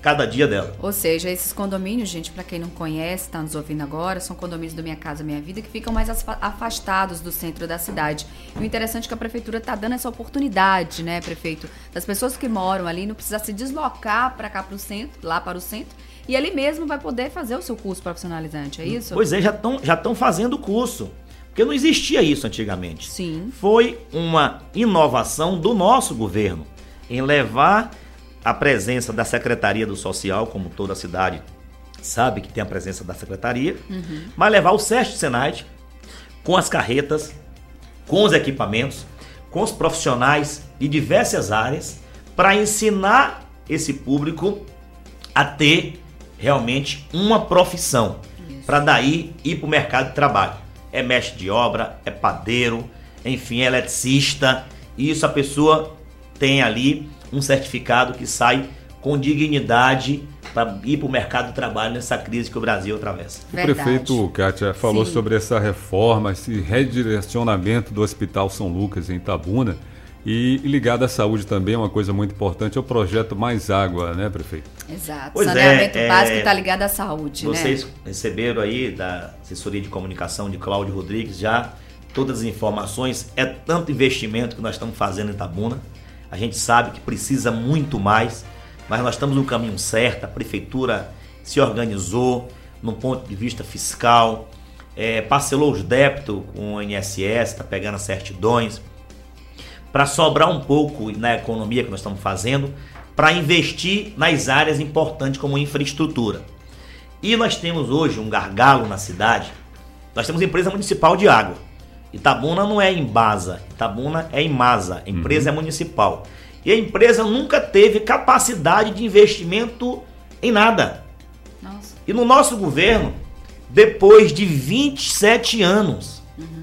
cada dia dela. Ou seja, esses condomínios, gente, para quem não conhece, está nos ouvindo agora, são condomínios do Minha Casa Minha Vida que ficam mais afastados do centro da cidade. E o interessante é que a prefeitura está dando essa oportunidade, né, prefeito, das pessoas que moram ali não precisar se deslocar para cá para o centro, lá para o centro, e ali mesmo vai poder fazer o seu curso profissionalizante, é isso? Pois é, já estão fazendo o curso. Porque não existia isso antigamente. Sim. Foi uma inovação do nosso governo em levar a presença da Secretaria do Social, como toda a cidade sabe que tem a presença da Secretaria, mas levar o SESC Senai com as carretas, com os equipamentos, com os profissionais de diversas áreas, para ensinar esse público a ter realmente uma profissão, para daí ir para o mercado de trabalho. É mestre de obra, é padeiro, enfim, é eletricista, e isso a pessoa tem ali um certificado que sai com dignidade para ir para o mercado de trabalho nessa crise que o Brasil atravessa. O prefeito, Kátia, falou sobre essa reforma, esse redirecionamento do Hospital São Lucas em Itabuna, e ligado à saúde também, uma coisa muito importante é o projeto Mais Água, né, prefeito? Exato, pois saneamento básico está ligado à saúde, Vocês receberam aí da assessoria de comunicação de Cláudio Rodrigues já todas as informações, é tanto investimento que nós estamos fazendo em Itabuna, a gente sabe que precisa muito mais, mas nós estamos no caminho certo, a prefeitura se organizou no ponto de vista fiscal, parcelou os débitos com o INSS, está pegando as certidões, para sobrar um pouco na economia que nós estamos fazendo, para investir nas áreas importantes como infraestrutura. E nós temos hoje um gargalo na cidade, nós temos empresa municipal de água. Itabuna não é Embasa, Itabuna é Imasa, a empresa é municipal. E a empresa nunca teve capacidade de investimento em nada. Nossa. E no nosso governo, depois de 27 anos,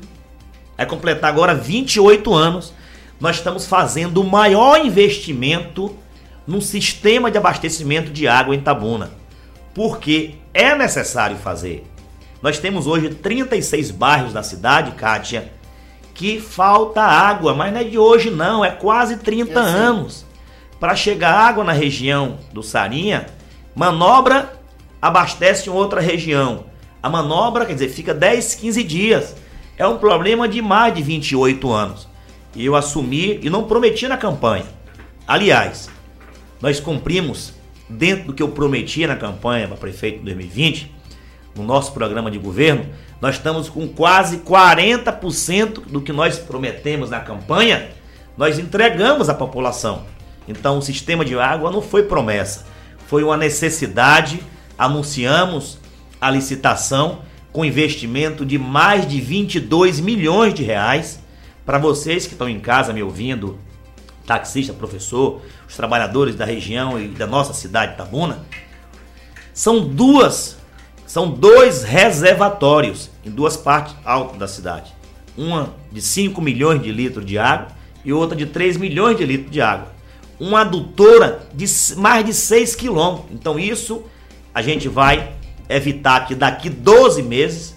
vai completar agora 28 anos, nós estamos fazendo o maior investimento no sistema de abastecimento de água em Itabuna. Porque é necessário fazer. Nós temos hoje 36 bairros da cidade, Kátia, que falta água, mas não é de hoje não, é quase 30 anos. Para chegar água na região do Sarinha, Manobra abastece em outra região. A Manobra, quer dizer, fica 10, 15 dias. É um problema de mais de 28 anos. E eu assumi e não prometi na campanha. Aliás, nós cumprimos dentro do que eu prometi na campanha para prefeito em 2020, no nosso programa de governo, nós estamos com quase 40% do que nós prometemos na campanha, nós entregamos à população. Então o sistema de água não foi promessa, foi uma necessidade, anunciamos a licitação com investimento de mais de 22 milhões de reais. Para vocês que estão em casa me ouvindo, taxista, professor, os trabalhadores da região e da nossa cidade, Itabuna, são dois reservatórios em duas partes altas da cidade. Uma de 5 milhões de litros de água e outra de 3 milhões de litros de água. Uma adutora de mais de 6 quilômetros. Então isso a gente vai evitar que daqui 12 meses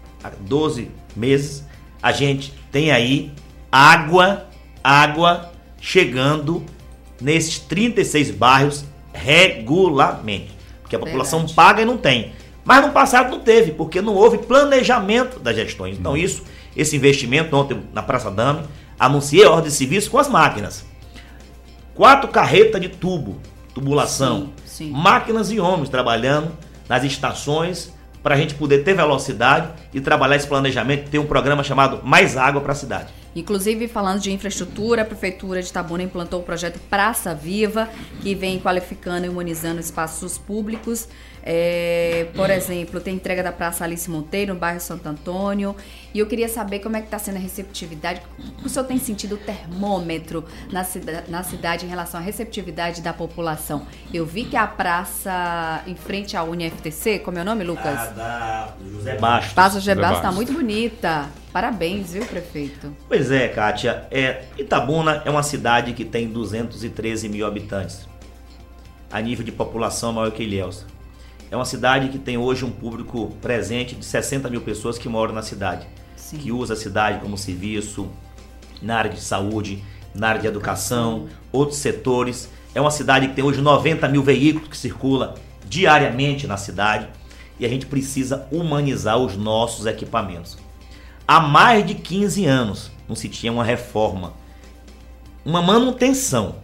a gente tem aí água chegando nesses 36 bairros regularmente. Porque a população paga e não tem. Mas no passado não teve, porque não houve planejamento das gestões. Então esse investimento, ontem na Praça Dame, anunciei a ordem de serviço com as máquinas. 4 carretas de tubulação, sim. Máquinas e homens trabalhando nas estações para a gente poder ter velocidade e trabalhar esse planejamento, ter um programa chamado Mais Água para a cidade. Inclusive, falando de infraestrutura, a Prefeitura de Itabuna implantou o projeto Praça Viva, que vem qualificando e imunizando espaços públicos. Por exemplo, tem entrega da Praça Alice Monteiro, no bairro Santo Antônio. E eu queria saber como é que está sendo a receptividade. O senhor tem sentido o termômetro na cidade em relação à receptividade da população? Eu vi que a praça em frente à UniFTC, como é o nome, Lucas? Da José Bastos. Praça José Bastos está muito bonita. Parabéns, viu, prefeito? Pois é, Kátia. Itabuna é uma cidade que tem 213 mil habitantes. A nível de população maior que Ilhéus. É uma cidade que tem hoje um público presente de 60 mil pessoas que moram na cidade. Sim. Que usa a cidade como serviço, na área de saúde, na área de educação, outros setores. É uma cidade que tem hoje 90 mil veículos que circulam diariamente na cidade e a gente precisa humanizar os nossos equipamentos. Há mais de 15 anos não se tinha uma reforma, uma manutenção.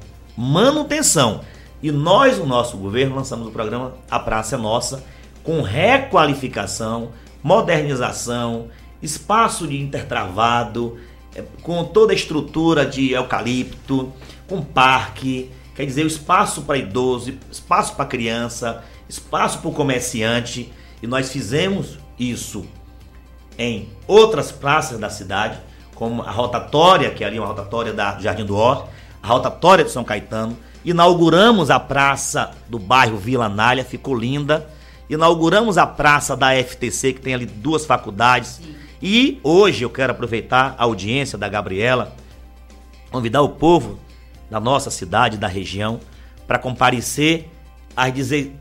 E nós, o nosso governo, lançamos o programa A Praça é Nossa, com requalificação, modernização, espaço de intertravado, com toda a estrutura de eucalipto, com parque, quer dizer, o espaço para idoso, espaço para criança, espaço para o comerciante, e nós fizemos isso em outras praças da cidade, como a rotatória, que é ali uma rotatória do Jardim do Horto, a rotatória de São Caetano. Inauguramos a praça do bairro Vila Anália, ficou linda. Inauguramos a praça da FTC, que tem ali 2 faculdades. Sim. E hoje eu quero aproveitar a audiência da Gabriela, convidar o povo da nossa cidade, da região, para comparecer às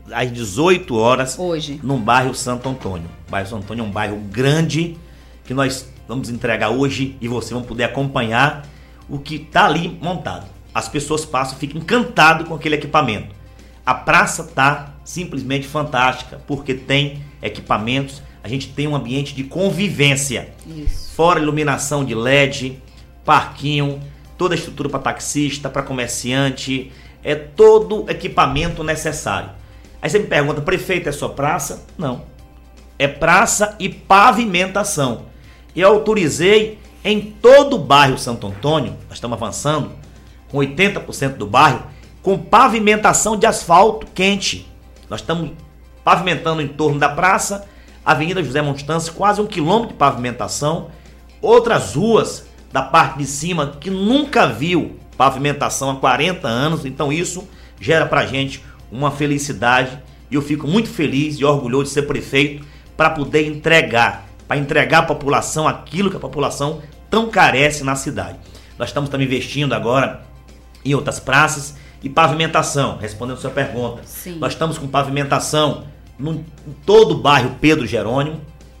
18 horas hoje no bairro Santo Antônio. O bairro Santo Antônio é um bairro grande que nós vamos entregar hoje e vocês vão poder acompanhar o que está ali montado. As pessoas passam, ficam encantadas com aquele equipamento. A praça está simplesmente fantástica, porque tem equipamentos, a gente tem um ambiente de convivência. Isso. Fora iluminação de LED, parquinho, toda a estrutura para taxista, para comerciante, é todo equipamento necessário. Aí você me pergunta, prefeito, é só praça? Não. É praça e pavimentação. Eu autorizei em todo o bairro Santo Antônio, nós estamos avançando, com 80% do bairro, com pavimentação de asfalto quente. Nós estamos pavimentando em torno da praça, Avenida José Monstâncio, quase 1 quilômetro de pavimentação. Outras ruas da parte de cima que nunca viu pavimentação há 40 anos. Então isso gera pra gente uma felicidade e eu fico muito feliz e orgulhoso de ser prefeito para poder entregar à população aquilo que a população tão carece na cidade. Nós estamos também investindo agora em outras praças e pavimentação, respondendo a sua pergunta. Sim. Nós estamos com pavimentação em todo o bairro Pedro Jerônimo.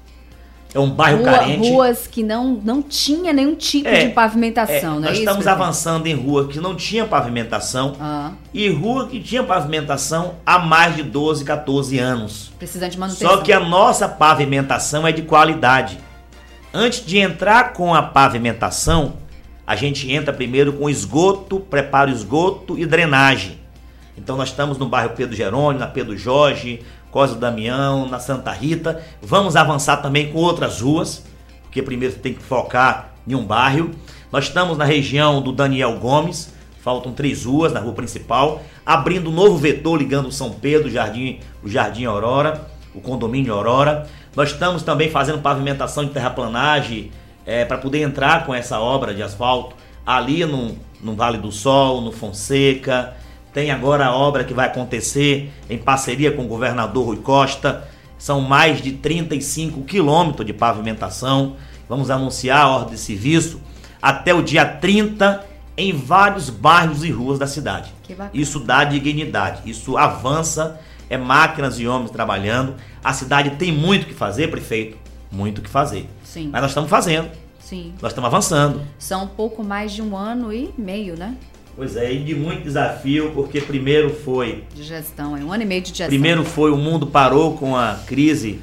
É um bairro carente. Ruas que não tinha nenhum tipo de pavimentação, não é isso? Nós estamos avançando em rua que não tinha pavimentação e rua que tinha pavimentação há mais de 12, 14 anos. Precisando de manutenção. Só que a nossa pavimentação é de qualidade. Antes de entrar com a pavimentação, a gente entra primeiro com esgoto, prepara o esgoto e drenagem. Então nós estamos no bairro Pedro Jerônimo, na Pedro Jorge, Cosme Damião, na Santa Rita. Vamos avançar também com outras ruas, porque primeiro tem que focar em um bairro. Nós estamos na região do Daniel Gomes, faltam 3 ruas na rua principal, abrindo um novo vetor ligando o São Pedro, o Jardim Aurora, o condomínio Aurora. Nós estamos também fazendo pavimentação de terraplanagem para poder entrar com essa obra de asfalto ali no Vale do Sol, no Fonseca. Tem agora a obra que vai acontecer em parceria com o governador Rui Costa. São mais de 35 quilômetros de pavimentação. Vamos anunciar a ordem de serviço até o dia 30 em vários bairros e ruas da cidade. Isso dá dignidade, isso avança, é máquinas e homens trabalhando. A cidade tem muito o que fazer, prefeito, muito o que fazer. Sim. Mas nós estamos fazendo. Sim. Nós estamos avançando. São um pouco mais de 1 ano e meio, né? Pois é, e de muito desafio, porque primeiro foi... De gestão, 1 ano e meio de gestão. Primeiro foi, o mundo parou com a crise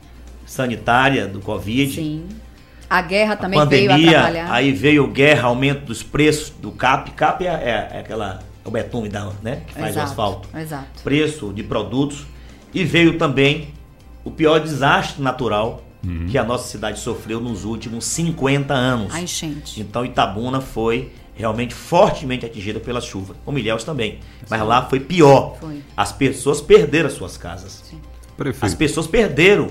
sanitária do Covid. Sim. A guerra também pandemia, veio atrapalhar. Aí veio guerra, aumento dos preços do CAP. CAP é aquela... o betume, né, que faz o asfalto. Exato. Preço de produtos. E veio também o pior desastre natural que a nossa cidade sofreu nos últimos 50 anos. A enchente. Então Itabuna foi realmente fortemente atingida pela chuva, como Ilhéus também. Mas lá foi pior. As pessoas perderam as suas casas. Sim. As pessoas perderam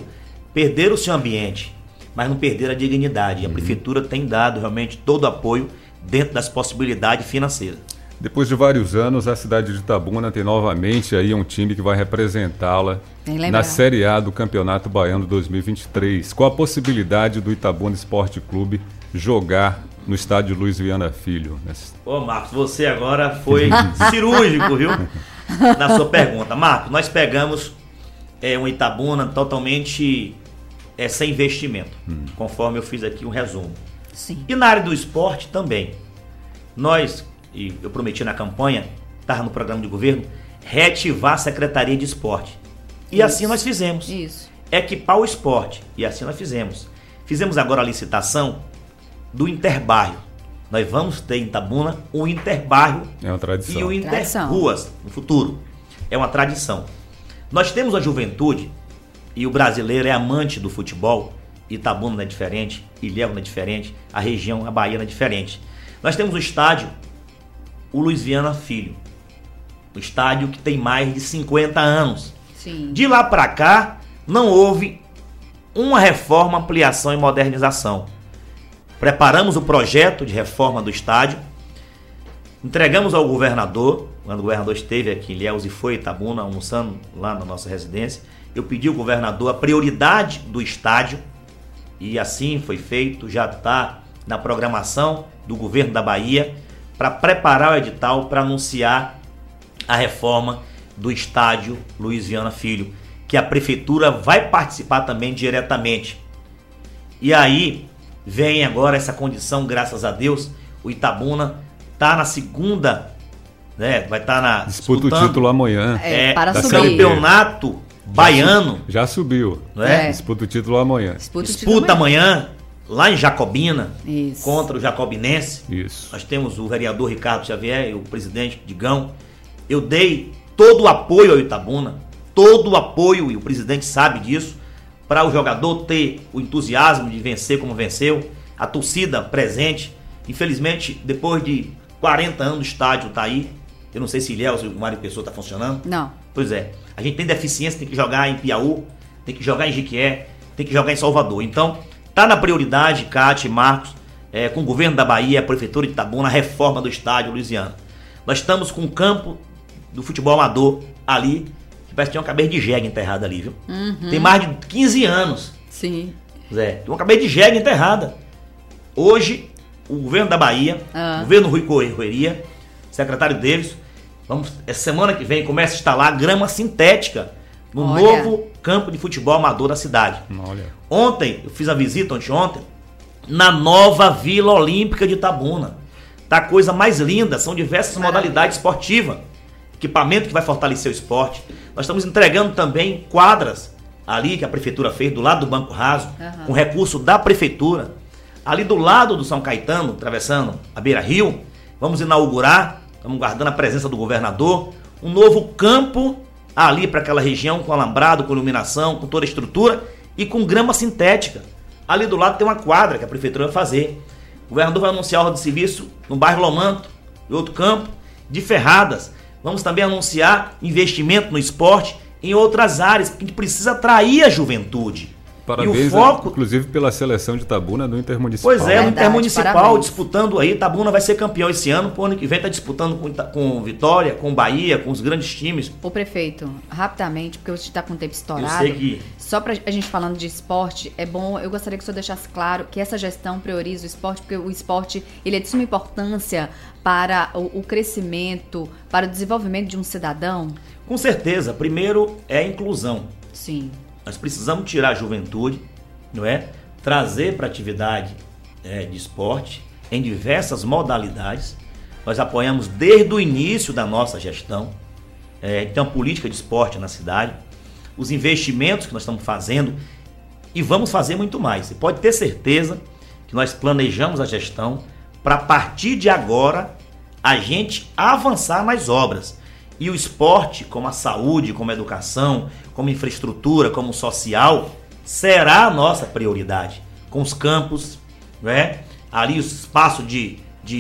o seu ambiente, mas não perderam a dignidade. A prefeitura tem dado realmente todo o apoio dentro das possibilidades financeiras. Depois de vários anos, a cidade de Itabuna tem novamente aí um time que vai representá-la na Série A do Campeonato Baiano 2023, com a possibilidade do Itabuna Esporte Clube jogar no estádio Luiz Viana Filho. Ô Marcos, você agora foi cirúrgico, viu? Na sua pergunta. Marcos, nós pegamos um Itabuna totalmente sem investimento, conforme eu fiz aqui um resumo. Sim. E na área do esporte também. E eu prometi na campanha estava no programa de governo, reativar a Secretaria de Esporte. E assim nós fizemos. Isso. Equipar o esporte. E assim nós fizemos. Fizemos agora a licitação do Interbairro. Nós vamos ter em Itabuna o Interbairro É uma tradição. e o Interruas no futuro. É uma tradição. Nós temos a juventude e o brasileiro é amante do futebol. Itabuna não é diferente, Ilhéus não é diferente, a região, a Bahia não é diferente. Nós temos o estádio, o Luiz Viana Filho. O estádio que tem mais de 50 anos. Sim. De lá para cá, não houve uma reforma, ampliação e modernização. Preparamos o projeto de reforma do estádio, entregamos ao governador, quando o governador esteve aqui em Ilhéus e foi em Itabuna, almoçando lá na nossa residência, eu pedi ao governador a prioridade do estádio, e assim foi feito, já está na programação do governo da Bahia, para preparar o edital para anunciar a reforma do estádio Luiz Viana Filho, que a prefeitura vai participar também diretamente. E aí vem agora essa condição, graças a Deus, o Itabuna está na segunda, né, vai estar na Disputa o título amanhã. Para da subir. Série B. Campeonato baiano, Já subiu. não é? Disputa o título amanhã. Disputa amanhã lá em Jacobina, Isso. contra o Jacobinense. Isso. Nós temos o vereador Ricardo Xavier e o presidente Digão. Eu dei todo o apoio ao Itabuna, todo o apoio, e o presidente sabe disso, para o jogador ter o entusiasmo de vencer como venceu, a torcida presente. Infelizmente, depois de 40 anos o estádio está aí. Eu não sei se Ilhéus e o Mário Pessoa está funcionando. Não. Pois é, a gente tem deficiência, tem que jogar em Piauí, tem que jogar em Jequié, tem que jogar em Salvador. Então, tá na prioridade, Cátia e Marcos, com o governo da Bahia, a prefeitura de Itabuna, a reforma do estádio Luiziano. Nós estamos com o campo do futebol amador ali, que parece que tem uma cabeça de jegue enterrada ali, viu? Tem mais de 15 anos, Sim. Zé. Tem uma cabeça de jegue enterrada. Hoje, o governo da Bahia, o governo Rui Correia, secretário deles, essa semana que vem começa a instalar grama sintética no novo campo de futebol amador da cidade. Olha. Ontem, eu fiz a visita, ontem, na nova Vila Olímpica de Itabuna. Tá a coisa mais linda, são diversas modalidades esportivas. Equipamento que vai fortalecer o esporte. Nós estamos entregando também quadras ali que a prefeitura fez, do lado do Banco Raso, com recurso da prefeitura. Ali do lado do São Caetano, atravessando a Beira Rio, vamos inaugurar, estamos guardando a presença do governador, um novo campo ali para aquela região, com alambrado, com iluminação, com toda a estrutura e com grama sintética. Ali do lado tem uma quadra que a prefeitura vai fazer. O governador vai anunciar a ordem de serviço no bairro Lomanto, em outro campo, de Ferradas. Vamos também anunciar investimento no esporte em outras áreas, porque a gente precisa atrair a juventude. Parabéns, e o foco, inclusive, pela seleção de Itabuna no Intermunicipal. Pois é, no Intermunicipal, parabéns. disputando aí. Itabuna vai ser campeão esse ano, pro ano que vem está disputando com Vitória, com Bahia, com os grandes times. Ô prefeito, rapidamente, porque você está com o tempo estourado. Eu sei que... Só pra a gente falando de esporte, é bom, eu gostaria que o senhor deixasse claro que essa gestão prioriza o esporte, porque o esporte ele é de suma importância para o crescimento, para o desenvolvimento de um cidadão. Com certeza, primeiro é a inclusão. Sim. Nós precisamos tirar a juventude, não é? Trazer para a atividade de esporte em diversas modalidades. Nós apoiamos desde o início da nossa gestão, então política de esporte na cidade, os investimentos que nós estamos fazendo e vamos fazer muito mais. Você pode ter certeza que nós planejamos a gestão para, a partir de agora, a gente avançar nas obras. E o esporte, como a saúde, como a educação, como infraestrutura, como social, será a nossa prioridade. Com os campos, né? Ali o espaço de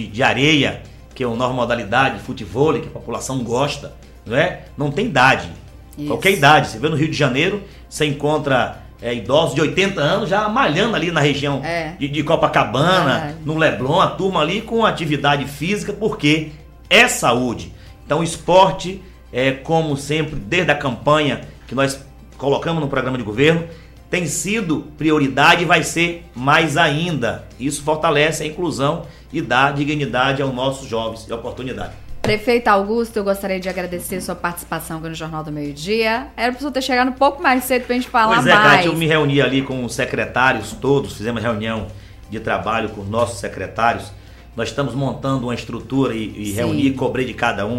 areia, que é uma nova modalidade de futebol, que a população gosta, né? Não tem idade. Isso. Qualquer idade. Você vê no Rio de Janeiro, você encontra idosos de 80 anos já malhando ali na região de Copacabana, no Leblon, a turma ali com atividade física, porque é saúde. Então o esporte, como sempre, desde a campanha que nós colocamos no programa de governo, tem sido prioridade e vai ser mais ainda. Isso fortalece a inclusão e dá dignidade aos nossos jovens e oportunidade. Prefeito Augusto, eu gostaria de agradecer sua participação aqui no Jornal do Meio-Dia. Era para você ter chegado um pouco mais cedo para a gente falar mais. Pois é, Cátia, eu me reuni ali com os secretários todos, fizemos reunião de trabalho com os nossos secretários. Nós estamos montando uma estrutura e reuni, cobrei de cada um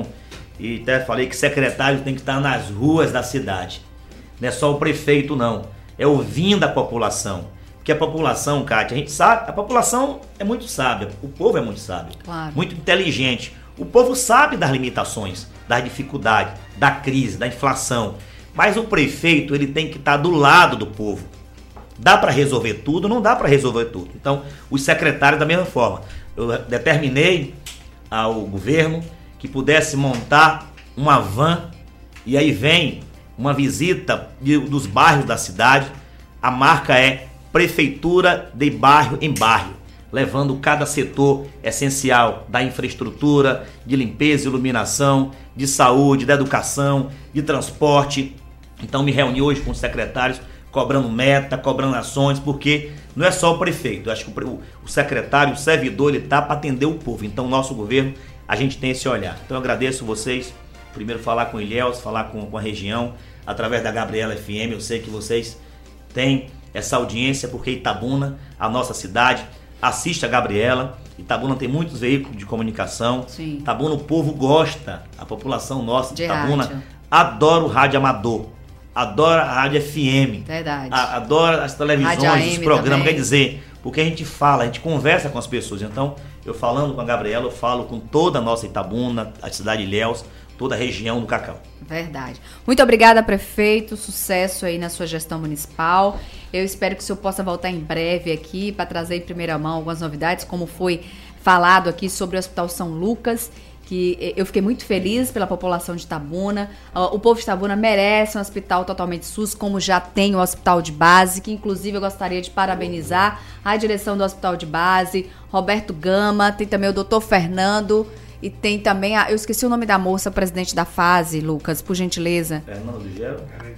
e até falei que secretário tem que estar nas ruas da cidade. Não é só o prefeito, não. É ouvindo a população. Porque a população, Kátia, a gente sabe, a população é muito sábia, o povo é muito sábio, claro, muito inteligente. O povo sabe das limitações, das dificuldades, da crise, da inflação. Mas o prefeito, ele tem que estar do lado do povo. Dá para resolver tudo? Não dá para resolver tudo. Então, os secretários da mesma forma. Eu determinei ao governo que pudesse montar uma van e aí vem uma visita dos bairros da cidade. A marca é Prefeitura de Bairro em Bairro, levando cada setor essencial da infraestrutura, de limpeza e iluminação, de saúde, de educação, de transporte. Então me reuni hoje com os secretários, cobrando meta, cobrando ações, porque não é só o prefeito. Eu acho que o secretário, o servidor, ele está para atender o povo. Então, nosso governo, a gente tem esse olhar. Então, eu agradeço vocês. Primeiro, falar com o Ilhéus, falar com a região, através da Gabriela FM. Eu sei que vocês têm essa audiência, porque Itabuna, a nossa cidade, assiste a Gabriela. Itabuna tem muitos veículos de comunicação. Sim. Itabuna, o povo gosta, a população nossa de Itabuna rádio. Adora o rádio amador. Adora a rádio FM. Verdade. Adora as televisões, os programas. Também. Quer dizer, porque a gente fala, a gente conversa com as pessoas. Então, eu falando com a Gabriela, eu falo com toda a nossa Itabuna, a cidade de Ilhéus, toda a região do Cacau. Verdade. Muito obrigada, prefeito. Sucesso aí na sua gestão municipal. Eu espero que o senhor possa voltar em breve aqui para trazer em primeira mão algumas novidades, como foi falado aqui sobre o Hospital São Lucas, que eu fiquei muito feliz pela população de Itabuna. O povo de Itabuna merece um hospital totalmente SUS, como já tem o hospital de base, que inclusive eu gostaria de parabenizar a direção do hospital de base, Roberto Gama, tem também o doutor Fernando, e tem também, eu esqueci o nome da moça, presidente da fase, Lucas, por gentileza. Fernanda do Gero?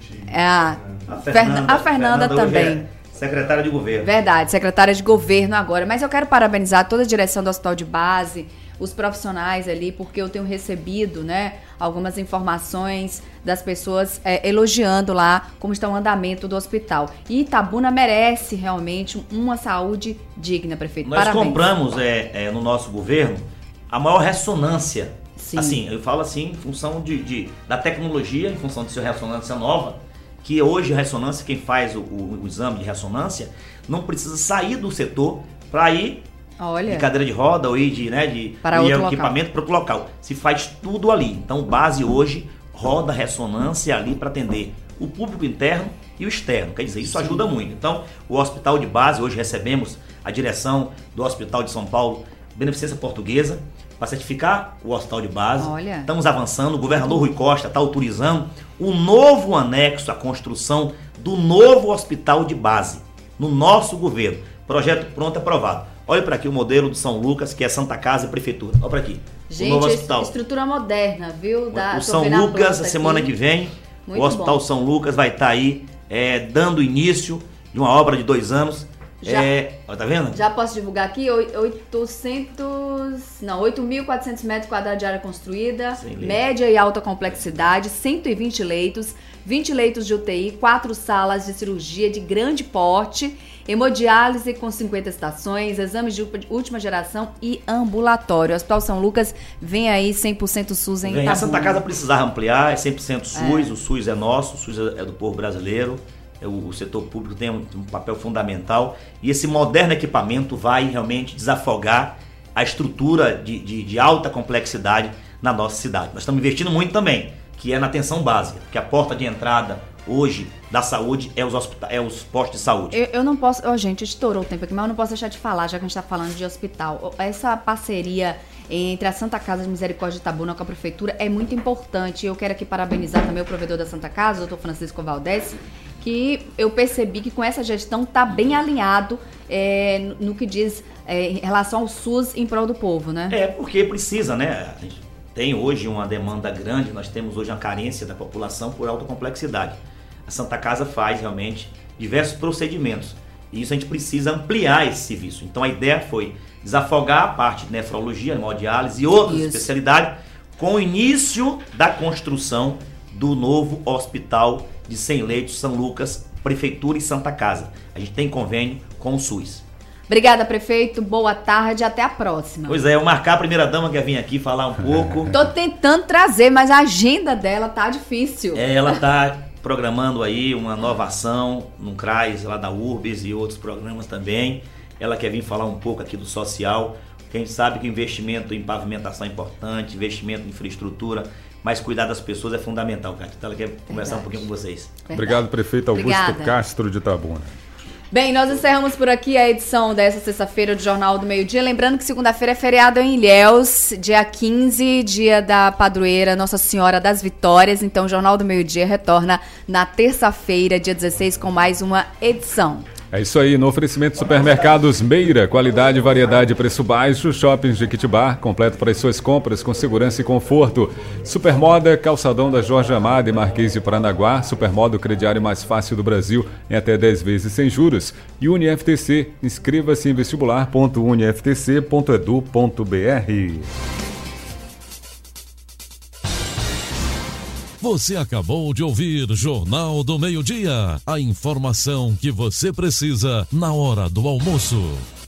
A Fernanda também. Secretária de governo. Verdade, secretária de governo agora. Mas eu quero parabenizar toda a direção do hospital de base, os profissionais ali, porque eu tenho recebido, né, algumas informações das pessoas elogiando lá como está o andamento do hospital. E Itabuna merece realmente uma saúde digna, prefeito. Nós Parabéns. compramos no nosso governo a maior ressonância. Sim. Assim, eu falo assim em função da tecnologia, em função de ser ressonância nova, que hoje a ressonância, quem faz o exame de ressonância, não precisa sair do setor para ir de cadeira de roda ou ir de equipamento para outro local. Se faz tudo ali. Então, base hoje roda ressonância ali para atender o público interno e o externo. Quer dizer, isso ajuda muito. Então, o hospital de base, hoje recebemos a direção do Hospital de São Paulo, Beneficência Portuguesa, para certificar o hospital de base. Estamos avançando. O governador Rui Costa está autorizando um novo anexo à construção do novo hospital de base no nosso governo. Projeto pronto, aprovado. Olha para aqui o modelo do São Lucas, que é Santa Casa e Prefeitura. Olha para aqui. Gente, o novo hospital. Estrutura moderna, viu? O São Lucas, a semana que vem, muito o Hospital bom. São Lucas vai estar aí dando início de uma obra de 2 anos. Tá vendo? Já posso divulgar aqui, 8.400 metros quadrados de área construída, média e alta complexidade, 120 leitos, 20 leitos de UTI, 4 salas de cirurgia de grande porte, hemodiálise com 50 estações, exames de última geração e ambulatório. O Hospital São Lucas vem aí 100% SUS em Itabuna. A Santa Casa precisava ampliar, é 100% SUS, o SUS é nosso, o SUS é do povo brasileiro. O setor público tem um papel fundamental e esse moderno equipamento vai realmente desafogar a estrutura de alta complexidade na nossa cidade. Nós estamos investindo muito também, que é na atenção básica, porque a porta de entrada hoje da saúde é os postos de saúde. Eu não posso... gente, estourou o tempo aqui, mas eu não posso deixar de falar, já que a gente está falando de hospital. Essa parceria entre a Santa Casa de Misericórdia de Itabuna com a Prefeitura é muito importante. Eu quero aqui parabenizar também o provedor da Santa Casa, o doutor Francisco Valdez, que eu percebi que com essa gestão está bem alinhado no que diz em relação ao SUS em prol do povo, né? Porque precisa, né? A gente tem hoje uma demanda grande, nós temos hoje uma carência da população por alta complexidade. A Santa Casa faz realmente diversos procedimentos e isso a gente precisa ampliar esse serviço. Então a ideia foi desafogar a parte de nefrologia, hemodiálise e outras especialidades com o início da construção do novo hospital de 100 leitos São Lucas, Prefeitura e Santa Casa. A gente tem convênio com o SUS. Obrigada, prefeito. Boa tarde. Até a próxima. Pois é, eu marcar a primeira-dama que ia vir aqui falar um pouco. Tô tentando trazer, mas a agenda dela tá difícil. Ela tá programando aí uma nova ação no CRAS, lá da URBS e outros programas também. Ela quer vir falar um pouco aqui do social. A gente sabe que o investimento em pavimentação é importante, investimento em infraestrutura, mas cuidar das pessoas é fundamental, Cátia. Então ela quer conversar um pouquinho com vocês. Verdade. Obrigado, prefeito Augusto Castro de Itabuna. Bem, nós encerramos por aqui a edição dessa sexta-feira do Jornal do Meio-Dia. Lembrando que segunda-feira é feriado em Ilhéus, dia 15, dia da padroeira Nossa Senhora das Vitórias. Então o Jornal do Meio-Dia retorna na terça-feira, dia 16, com mais uma edição. É isso aí, no oferecimento Supermercados Meira, qualidade, variedade e preço baixo, Shoppings Jequitibá, completo para as suas compras com segurança e conforto. Supermoda, Calçadão da Jorge Amado e Marquês de Paranaguá, Supermoda, o crediário mais fácil do Brasil, em até 10 vezes sem juros. E UniFTC, inscreva-se em vestibular.uniftc.edu.br. Você acabou de ouvir Jornal do Meio-Dia. A informação que você precisa na hora do almoço.